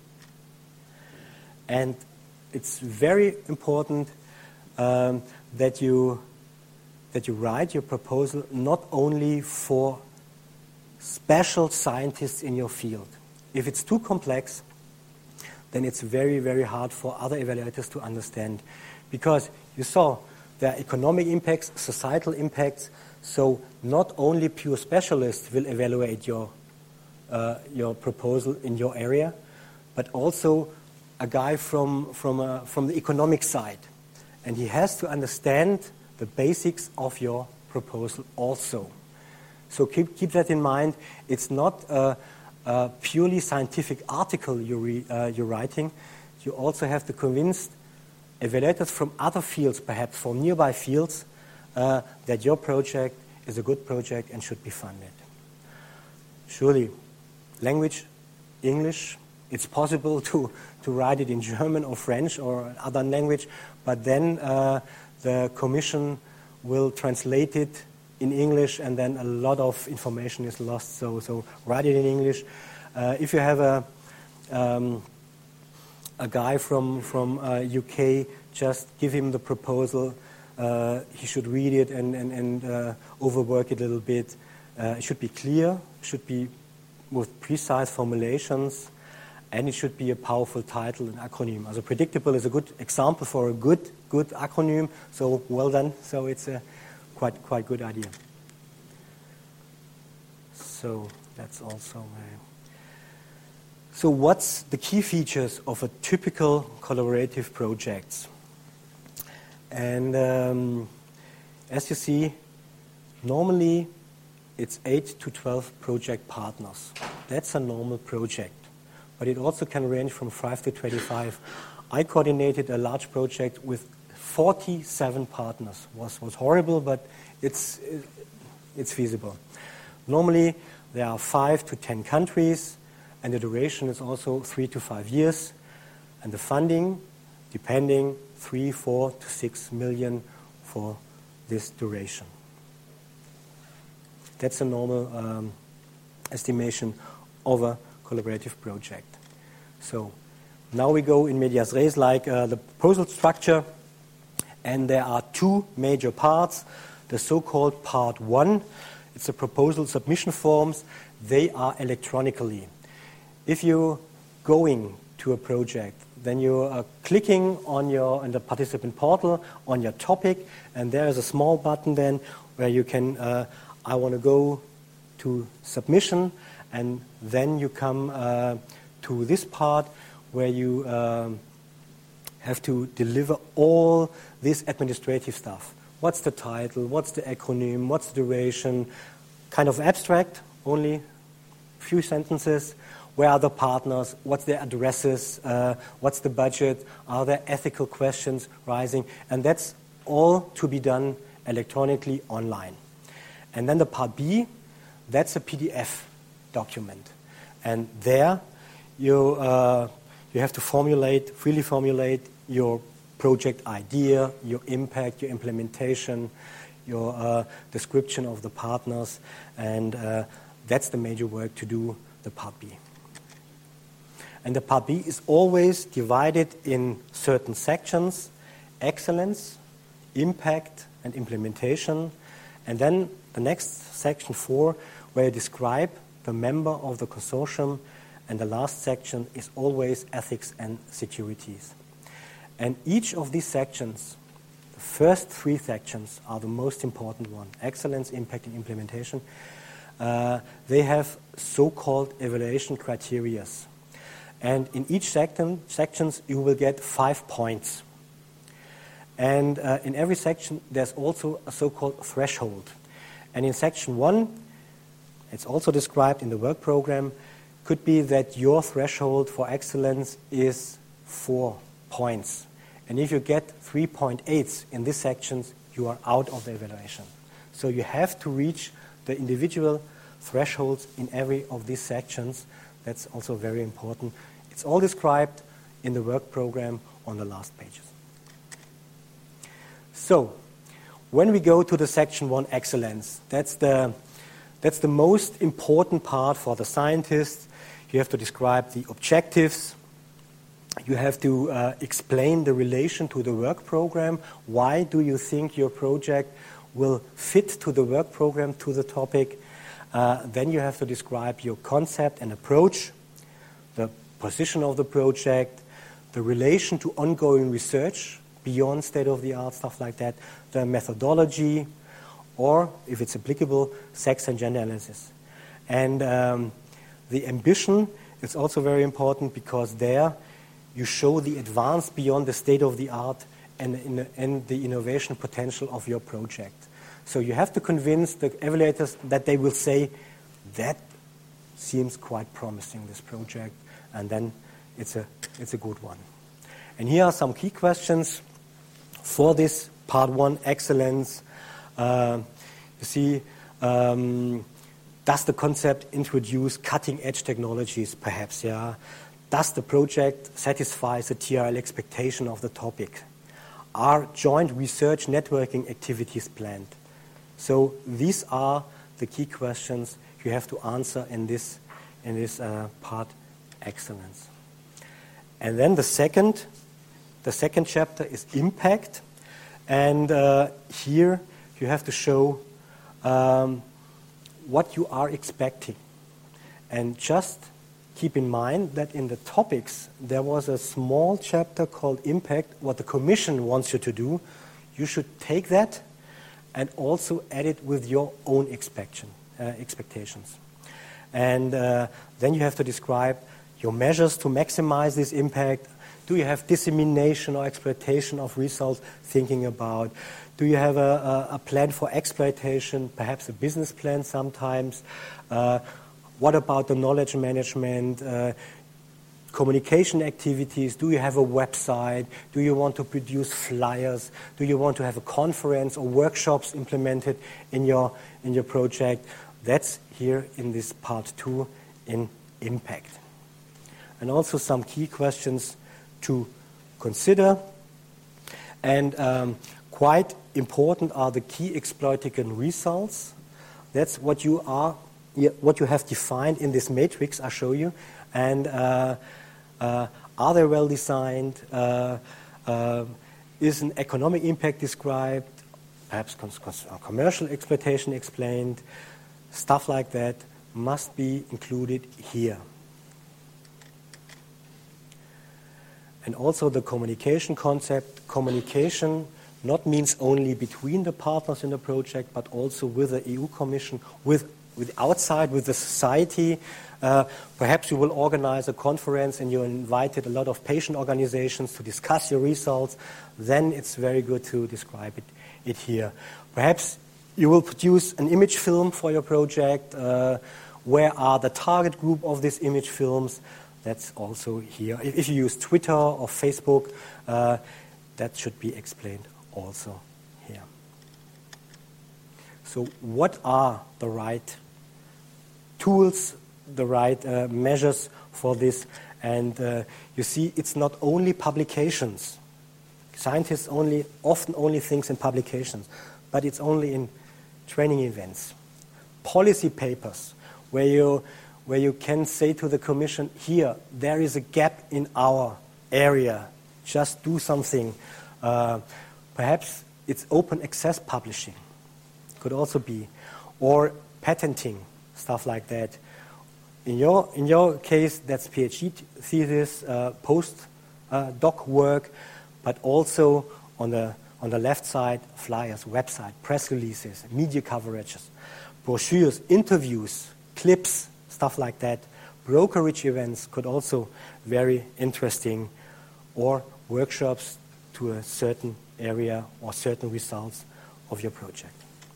And it's very important that you write your proposal not only for special scientists in your field. If it's too complex, then it's very, very hard for other evaluators to understand. Because you saw there are economic impacts, societal impacts, so not only pure specialists will evaluate your proposal in your area, but also a guy from the economic side. And he has to understand the basics of your proposal also. So keep that in mind. It's not a purely scientific article you're writing. You also have to convince evaluators from other fields, perhaps from nearby fields, that your project is a good project and should be funded. Surely, language, English, it's possible to write it in German or French or other language, but then the commission will translate it in English, and then a lot of information is lost. So write it in English. If you have a guy from UK, just give him the proposal. He should read it and overwork it a little bit. It should be clear, should be with precise formulations, and it should be a powerful title and acronym. Also, predictable is a good example for a good acronym. So well done. So it's a quite good idea. So that's also. So what's the key features of a typical collaborative project? And as you see, normally it's 8 to 12 project partners. That's a normal project. But it also can range from 5 to 25. I coordinated a large project with 47 partners. Was horrible, but it's feasible. Normally there are 5 to 10 countries, and the duration is also 3 to 5 years. And the funding, depending, 3, 4 to 6 million for this duration. That's a normal estimation of a collaborative project. So now we go in medias res, like the proposal structure, and there are two major parts. The so-called part 1, it's the proposal submission forms. They are electronically. If you're going to a project, then you are clicking on the participant portal on your topic, and there is a small button then where you can, I want to go to submission, and then you come to this part where you have to deliver all this administrative stuff. What's the title? What's the acronym? What's the duration? Kind of abstract, only a few sentences. Where are the partners? What's their addresses? What's the budget? Are there ethical questions rising? And that's all to be done electronically online. And then the part B, that's a PDF document. And there you have to freely formulate your project idea, your impact, your implementation, your description of the partners, and that's the major work to do, the Part B. And the Part B is always divided in certain sections: excellence, impact, and implementation. And then the next section 4, where you describe the member of the consortium, and the last section is always ethics and securities. And each of these sections, the first 3 sections are the most important one: excellence, impact, and implementation. They have so-called evaluation criteria. And in each sections you will get 5 points. And in every section there's also a so-called threshold. And in section 1, it's also described in the work program, could be that your threshold for excellence is 4 points. And if you get 3.8 in these sections, you are out of the evaluation. So you have to reach the individual thresholds in every of these sections. That's also very important. It's all described in the work program on the last pages. So, when we go to the section 1, excellence, that's the most important part for the scientists. You have to describe the objectives. You have to explain the relation to the work program. Why do you think your project will fit to the work program, to the topic? Then you have to describe your concept and approach, the position of the project, the relation to ongoing research beyond state-of-the-art, stuff like that, the methodology, or, if it's applicable, sex and gender analysis. And the ambition is also very important, because there you show the advance beyond the state-of-the-art and the innovation potential of your project. So you have to convince the evaluators that they will say, that seems quite promising, this project, and then it's a good one. And here are some key questions for this Part 1, excellence. You see, does the concept introduce cutting-edge technologies, perhaps, yeah? Does the project satisfy the TRL expectation of the topic? Are joint research networking activities planned? So these are the key questions you have to answer in this part, excellence. And then the second chapter is impact. And here you have to show what you are expecting. And just keep in mind that in the topics there was a small chapter called impact, what the Commission wants you to do. You should take that and also add it with your own expectations. And then you have to describe your measures to maximize this impact. Do you have dissemination or exploitation of results thinking about? Do you have a plan for exploitation, perhaps a business plan sometimes? What about the knowledge management, communication activities? Do you have a website? Do you want to produce flyers? Do you want to have a conference or workshops implemented in your project? That's here in this part 2 in impact. And also some key questions to consider. And quite important are the key exploitation results. That's what you have defined in this matrix I show you. And are they well designed? Is an economic impact described? Perhaps commercial exploitation explained? Stuff like that must be included here. And also the communication concept. Communication not means only between the partners in the project, but also with the EU Commission, with outside, with the society. Perhaps you will organize a conference and you invited a lot of patient organizations to discuss your results. Then it's very good to describe it here. Perhaps you will produce an image film for your project. Where are the target group of these image films? That's also here. If you use Twitter or Facebook, that should be explained also here. So what are the right tools, the right measures for this? And you see, it's not only publications. Scientists often only think in publications, but it's only in training events. Policy papers, where you can say to the Commission, here, there is a gap in our area, just do something. Perhaps it's open access publishing, could also be, or patenting, stuff like that. In your case, that's PhD thesis, post-doc work, but also on the left side, flyers, website, press releases, media coverages, brochures, interviews, clips, stuff like that. Brokerage events could also very interesting, or workshops to a certain area or certain results of your project.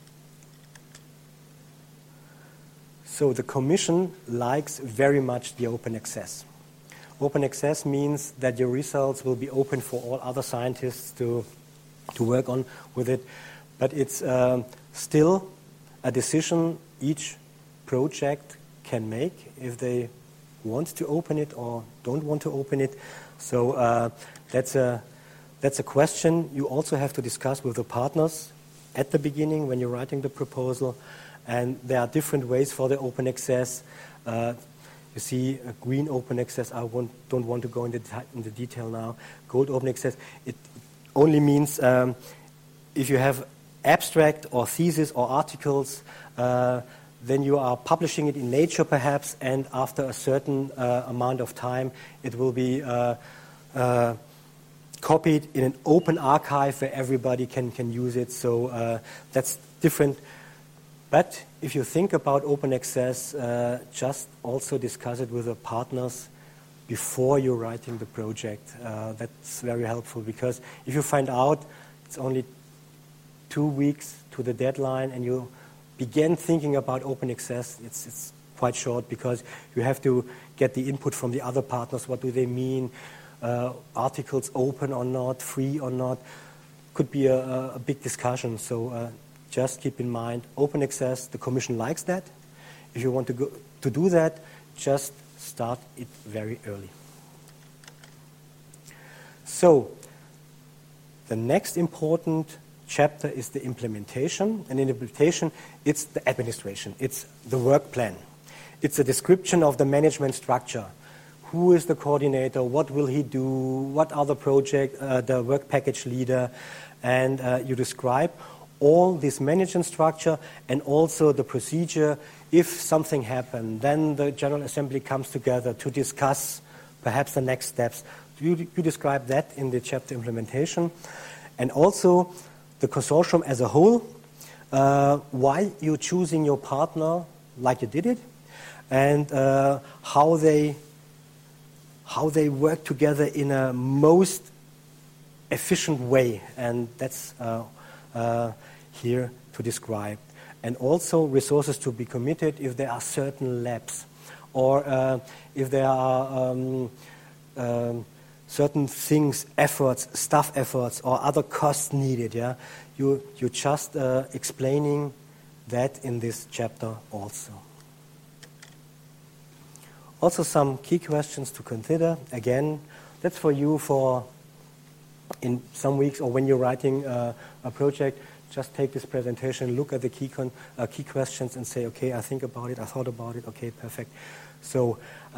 So the Commission likes very much the open access. Open access means that your results will be open for all other scientists to work on with it, but it's still a decision each project can make if they want to open it or don't want to open it. So that's a question you also have to discuss with the partners at the beginning when you're writing the proposal. And there are different ways for the open access. You see, a green open access, I don't want to go into detail now. Gold open access, it only means if you have abstract or thesis or articles, then you are publishing it in Nature perhaps, and after a certain amount of time, it will be copied in an open archive where everybody can use it. So that's different. But if you think about open access, just also discuss it with the partners before you're writing the project. That's very helpful, because if you find out it's only 2 weeks to the deadline and you begin thinking about open access, it's quite short, because you have to get the input from the other partners. What do they mean? Articles open or not, free or not? Could be a big discussion. So just keep in mind, open access, the Commission likes that. If you want to do that, just start it very early. So the next important chapter is the implementation. And in implementation, it's the administration. It's the work plan. It's a description of the management structure. Who is the coordinator? What will he do? What are the work package leader? And you describe all this management structure and also the procedure. If something happened, then the General Assembly comes together to discuss perhaps the next steps. You describe that in the chapter implementation. And also the consortium as a whole, why you're choosing your partner like you did it, and how they work together in a most efficient way. And that's here to describe. And also resources to be committed if there are certain labs, or if there are certain things, efforts, staff efforts, or other costs needed. Yeah, you just explaining that in this chapter also. Also some key questions to consider. Again, that's for you for in some weeks, or when you're writing a project. Just take this presentation, look at the key questions, and say, okay, I think about it, I thought about it, okay, perfect. So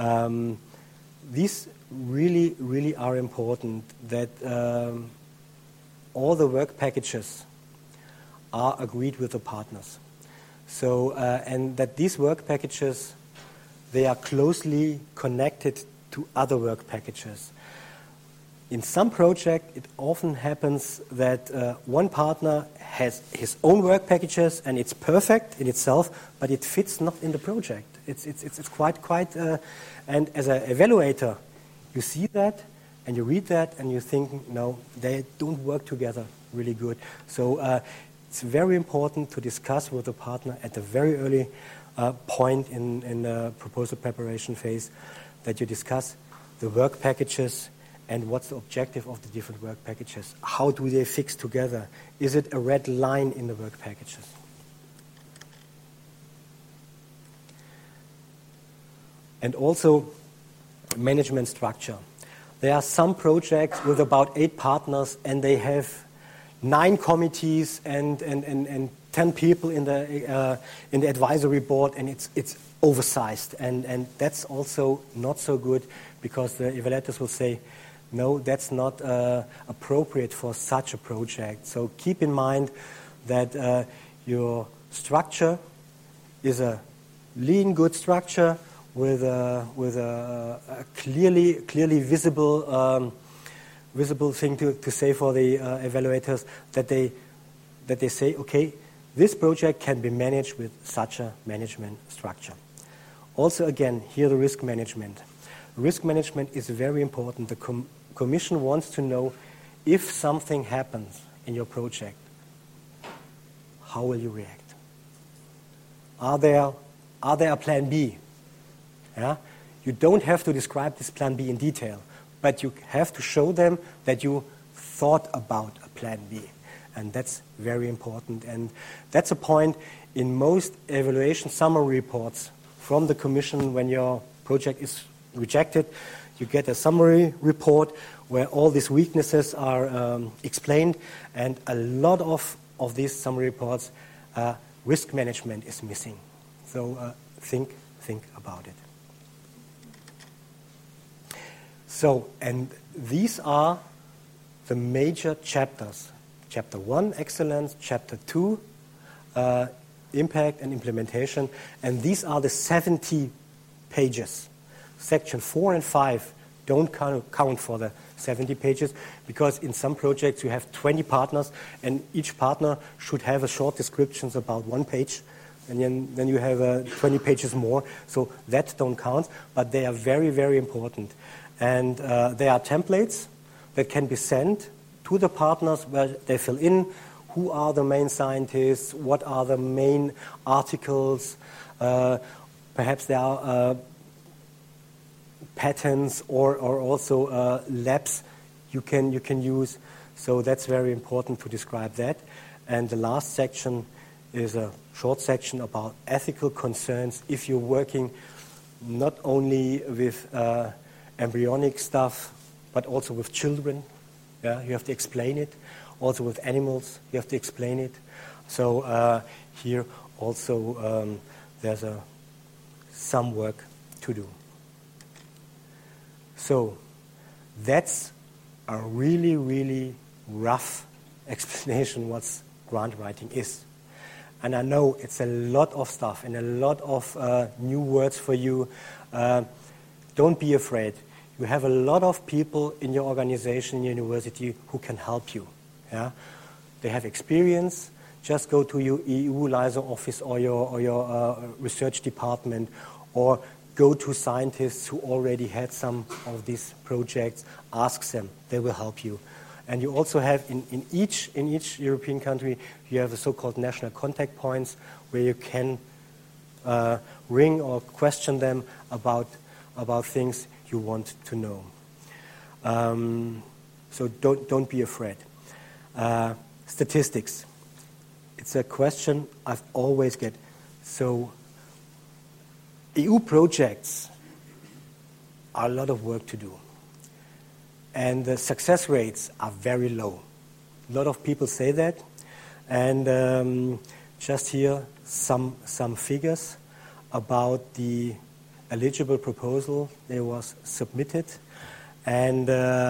these really, really are important, that all the work packages are agreed with the partners. So, and that these work packages, they are closely connected to other work packages. In some projects, it often happens that one partner has his own work packages and it's perfect in itself, but it fits not in the project. It's quite and as an evaluator, you see that and you read that and you think, no, they don't work together really good. So it's very important to discuss with the partner at a very early point in the proposal preparation phase, that you discuss the work packages and what's the objective of the different work packages. How do they fix together? Is it a red line in the work packages? And also management structure. There are some projects with about 8 partners, and they have 9 committees and 10 people in the advisory board, and it's oversized. And that's also not so good, because the evaluators will say, no, that's not appropriate for such a project. So keep in mind that your structure is a lean, good structure with a clearly visible thing to say for the evaluators, that they say, okay, this project can be managed with such a management structure. Also, again, here the risk management. Risk management is very important. The Commission wants to know, if something happens in your project, how will you react? Are there a plan B? Yeah? You don't have to describe this plan B in detail, but you have to show them that you thought about a plan B. And that's very important. And that's a point in most evaluation summary reports from the Commission. When your project is rejected, you get a summary report where all these weaknesses are explained, and a lot of these summary reports, risk management is missing. So think about it. So, and these are the major chapters. Chapter 1, excellence. Chapter 2, impact and implementation. And these are the 70 pages. Section 4 and 5 don't count for the 70 pages, because in some projects you have 20 partners, and each partner should have a short descriptions about 1 page, and then you have 20 pages more. So that don't count, but they are very, very important. And there are templates that can be sent to the partners where they fill in who are the main scientists, what are the main articles, perhaps there are patents or also labs you can use. So that's very important to describe that. And the last section is a short section about ethical concerns if you're working not only with embryonic stuff, but also with children. Yeah, you have to explain it. Also with animals, you have to explain it. So here also there's some work to do. So that's a really, really rough explanation what grant writing is. And I know it's a lot of stuff and a lot of new words for you. Don't be afraid. You have a lot of people in your organization, in your university, who can help you. Yeah? They have experience. Just go to your EU liaison office or your research department, or go to scientists who already had some of these projects. Ask them. They will help you. And you also have, in each European country, you have the so-called national contact points where you can ring or question them about things you want to know. So don't be afraid. Statistics. It's a question I've always get. So EU projects are a lot of work to do. And the success rates are very low. A lot of people say that. And just here some figures about the eligible proposal that was submitted. And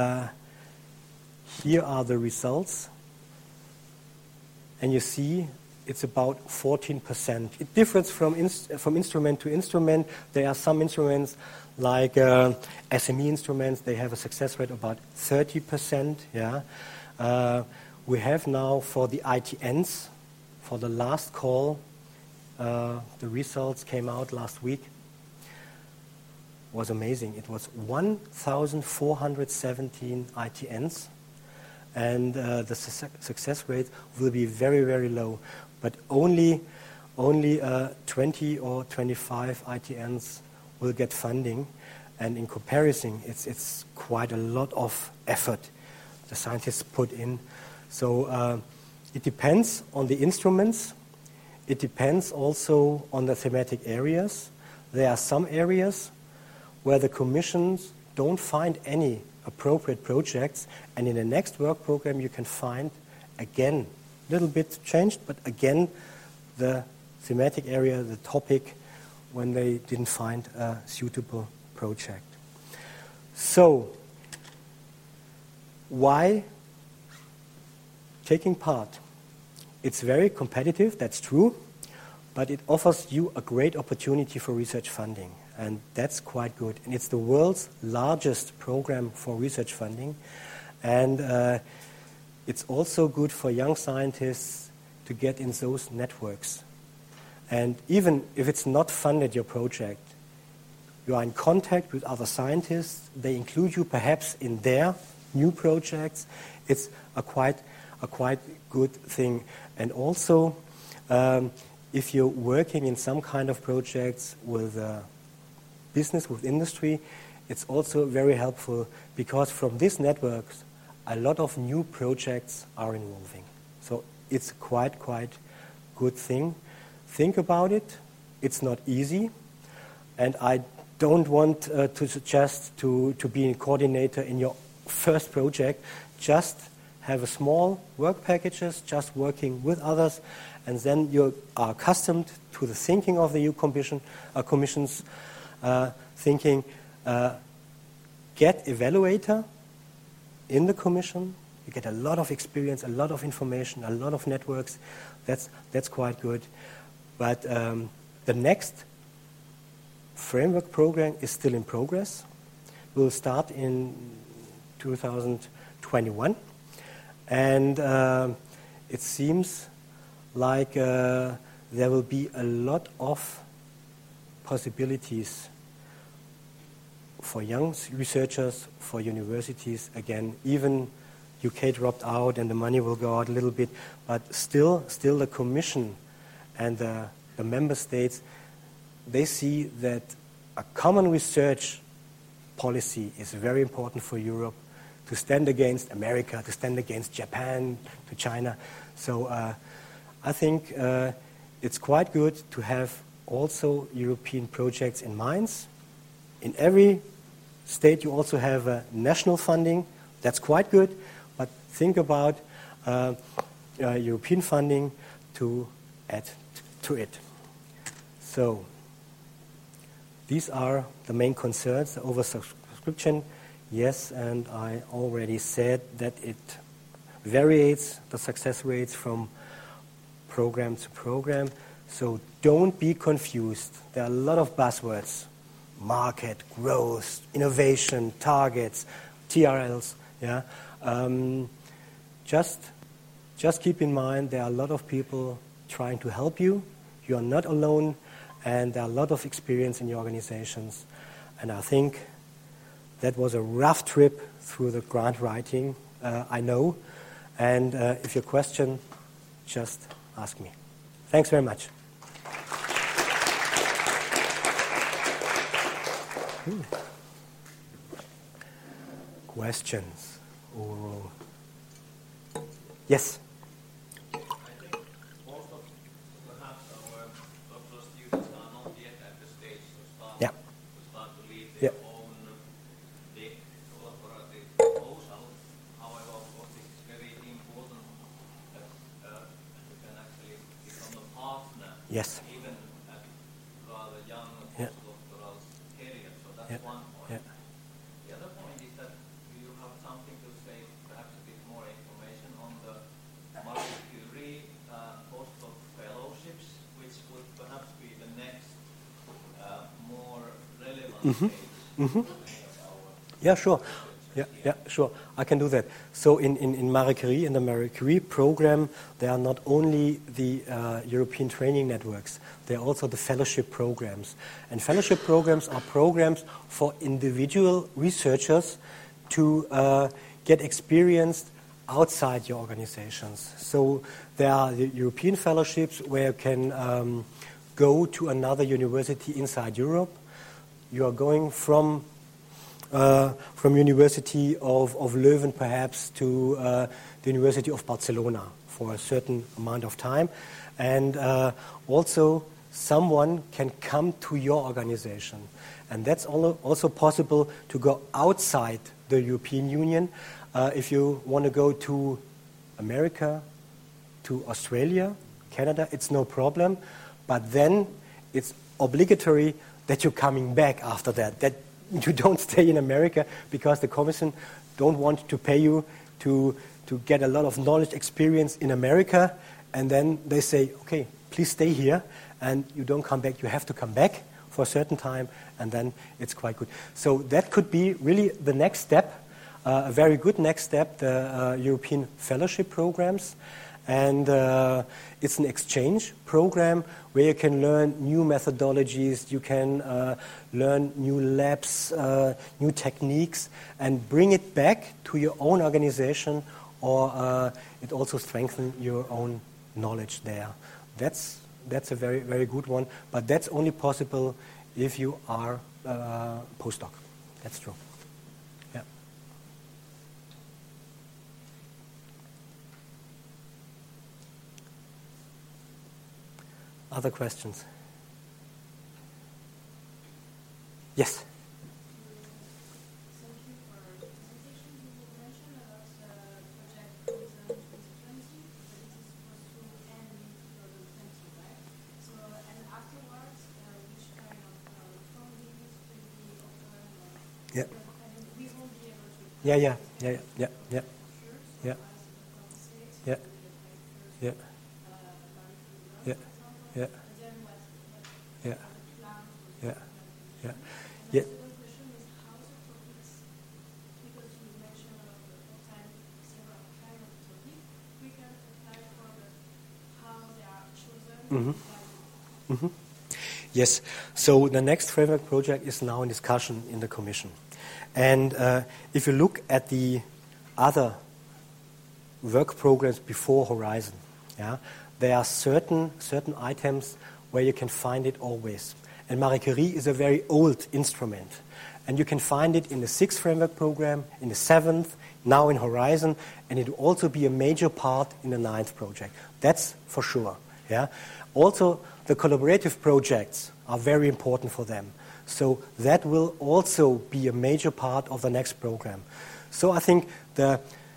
here are the results. And you see it's about 14%. It differs from instrument to instrument. There are some instruments like SME instruments, they have a success rate of about 30%. Yeah. We have now for the ITNs, for the last call, the results came out last week. It was amazing. It was 1,417 ITNs, and the success rate will be very, very low. But only 20 or 25 ITNs will get funding, and in comparison, it's quite a lot of effort the scientists put in. So it depends on the instruments. It depends also on the thematic areas. There are some areas where the commissions don't find any appropriate projects, and in the next work program you can find, again, a little bit changed, but again, the thematic area, the topic, when they didn't find a suitable project. So, why taking part? It's very competitive, that's true, but it offers you a great opportunity for research funding, and that's quite good. And it's the world's largest program for research funding, and it's also good for young scientists to get in those networks. And even if it's not funded, your project, you are in contact with other scientists, they include you perhaps in their new projects. It's a quite good thing. And also, if you're working in some kind of projects with business, with industry, it's also very helpful because from these networks, a lot of new projects are involving. So it's quite good thing. Think about it. It's not easy. And I don't want to suggest to be a coordinator in your first project. Just have a small work packages, just working with others, and then you are accustomed to the thinking of the EU Commission's thinking. Get evaluator in the Commission. You get a lot of experience, a lot of information, a lot of networks. That's quite good. But the next framework program is still in progress. We'll start in 2021. And it seems like there will be a lot of possibilities for young researchers, for universities. Again, even UK dropped out and the money will go out a little bit, but still the Commission and the member states, they see that a common research policy is very important for Europe to stand against America, to stand against Japan, to China. So I think it's quite good to have also European projects in minds. In every state you also have national funding. That's quite good, but think about European funding to add to it. So these are the main concerns, the oversubscription. Yes, and I already said that it varies the success rates from program to program. So don't be confused. There are a lot of buzzwords: market, growth, innovation, targets, TRLs. Yeah. Just keep in mind there are a lot of people trying to help you. You are not alone, and there are a lot of experience in your organizations. And I think that was a rough trip through the grant writing, I know. And if you have a question, just ask me. Thanks very much. Questions? Or yes? I think most of perhaps our doctoral students are not yet at the stage to start to lead their own big collaborative proposal. However, of course, it is very important that you can actually become a partner, even at rather young postdoctoral career. So that's one point. The other point is that do you have something to say, perhaps a bit more information on the Marie Curie postdoc fellowships, which would perhaps be the next more relevant stage? Yeah, sure. Yeah, sure. I can do that. So in Marie Curie, in the Marie Curie program, there are not only the European training networks, there are also the fellowship programs. And fellowship programs are programs for individual researchers to get experience outside your organizations. So there are the European fellowships where you can go to another university inside Europe. You are going from University of Leuven perhaps to the University of Barcelona for a certain amount of time. And also someone can come to your organization. And that's also possible to go outside the European Union. If you want to go to America, to Australia, Canada, it's no problem. But then it's obligatory that you're coming back after that, that you don't stay in America because the Commission don't want to pay you to get a lot of knowledge, experience in America, and then they say, okay, please stay here, and you don't come back. You have to come back for a certain time, and then it's quite good. So that could be really the next step, a very good next step, the European fellowship programs. And it's an exchange program where you can learn new methodologies, you can learn new labs, new techniques, and bring it back to your own organization, or it also strengthens your own knowledge there. That's a very, very good one, but that's only possible if you are postdoc. That's true. Yeah. Other questions? Yes. Thank you for the presentation. You mentioned about project Horizon 2020, but it is supposed to end in 2020, right? So, and afterwards, which kind of funding will be offered? Yeah. And we won't be able to. Yeah. Sure. So Yeah. Yeah. Yeah. Yeah. Yeah. Yeah. Yeah. Yeah. The Yeah. second question is how the topics, because you mentioned several kind of topics, we can apply for how they are chosen. Yes. So the next framework project is now in discussion in the Commission. And if you look at the other work programs before Horizon, yeah, there are certain items where you can find it always. And Marie Curie is a very old instrument. And you can find it in the 6th framework program, in the 7th, now in Horizon, and it will also be a major part in the 9th project. That's for sure. Yeah. Also, the collaborative projects are very important for them. So that will also be a major part of the next program. So I think the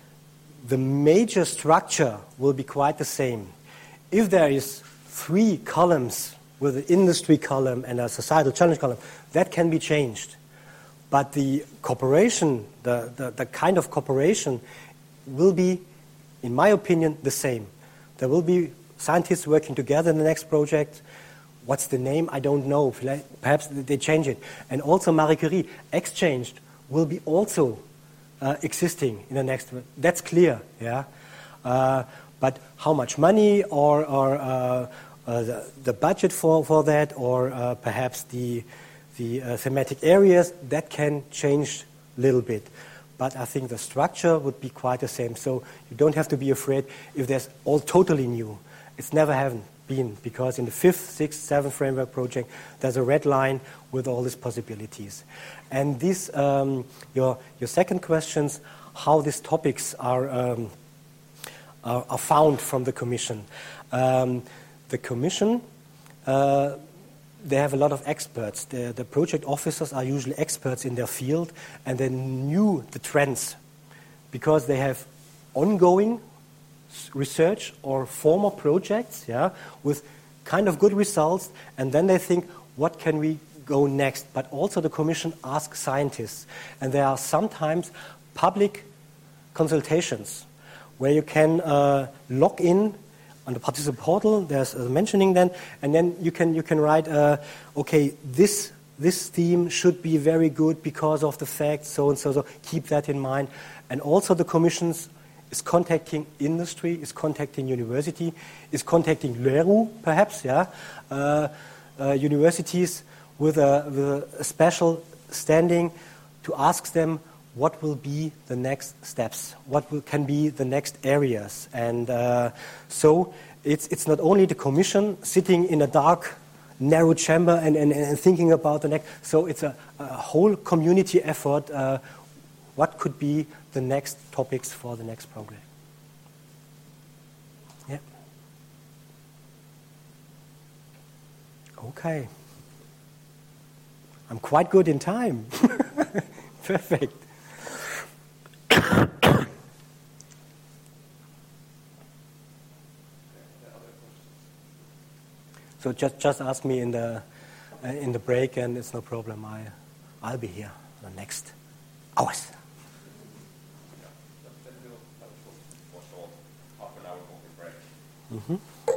major structure will be quite the same. If there is 3 columns with an industry column and a societal challenge column, that can be changed. But the cooperation, the kind of cooperation will be, in my opinion, the same. There will be scientists working together in the next project. What's the name? I don't know. Perhaps they change it. And also Marie Curie exchanged will be also existing in the next one. That's clear, yeah. But how much money or the budget for that, or perhaps the thematic areas, that can change a little bit. But I think the structure would be quite the same. So you don't have to be afraid if there's all totally new. It's never haven't been, because in the 5th, 6th, 7th framework project, there's a red line with all these possibilities. And this, your second questions, how these topics are found from the Commission. The Commission, they have a lot of experts. The project officers are usually experts in their field, and they knew the trends because they have ongoing research or former projects, yeah, with kind of good results, and then they think, what can we go next? But also the Commission asks scientists, and there are sometimes public consultations where you can log in on the participant portal. There's a mentioning then, and then you can write, okay, this theme should be very good because of the fact so and so. So keep that in mind. And also the Commission's is contacting industry, is contacting university, is contacting LERU, perhaps, yeah, universities with a special standing to ask them what will be the next steps, can be the next areas. And so it's not only the Commission sitting in a dark, narrow chamber and thinking about the next. So it's a whole community effort. What could be the next topics for the next program? Yeah. Okay. I'm quite good in time. Perfect. So just ask me in the break, and it's no problem. I'll be here the next hours. Then we'll have a short half an hour coffee break. Mm-hmm.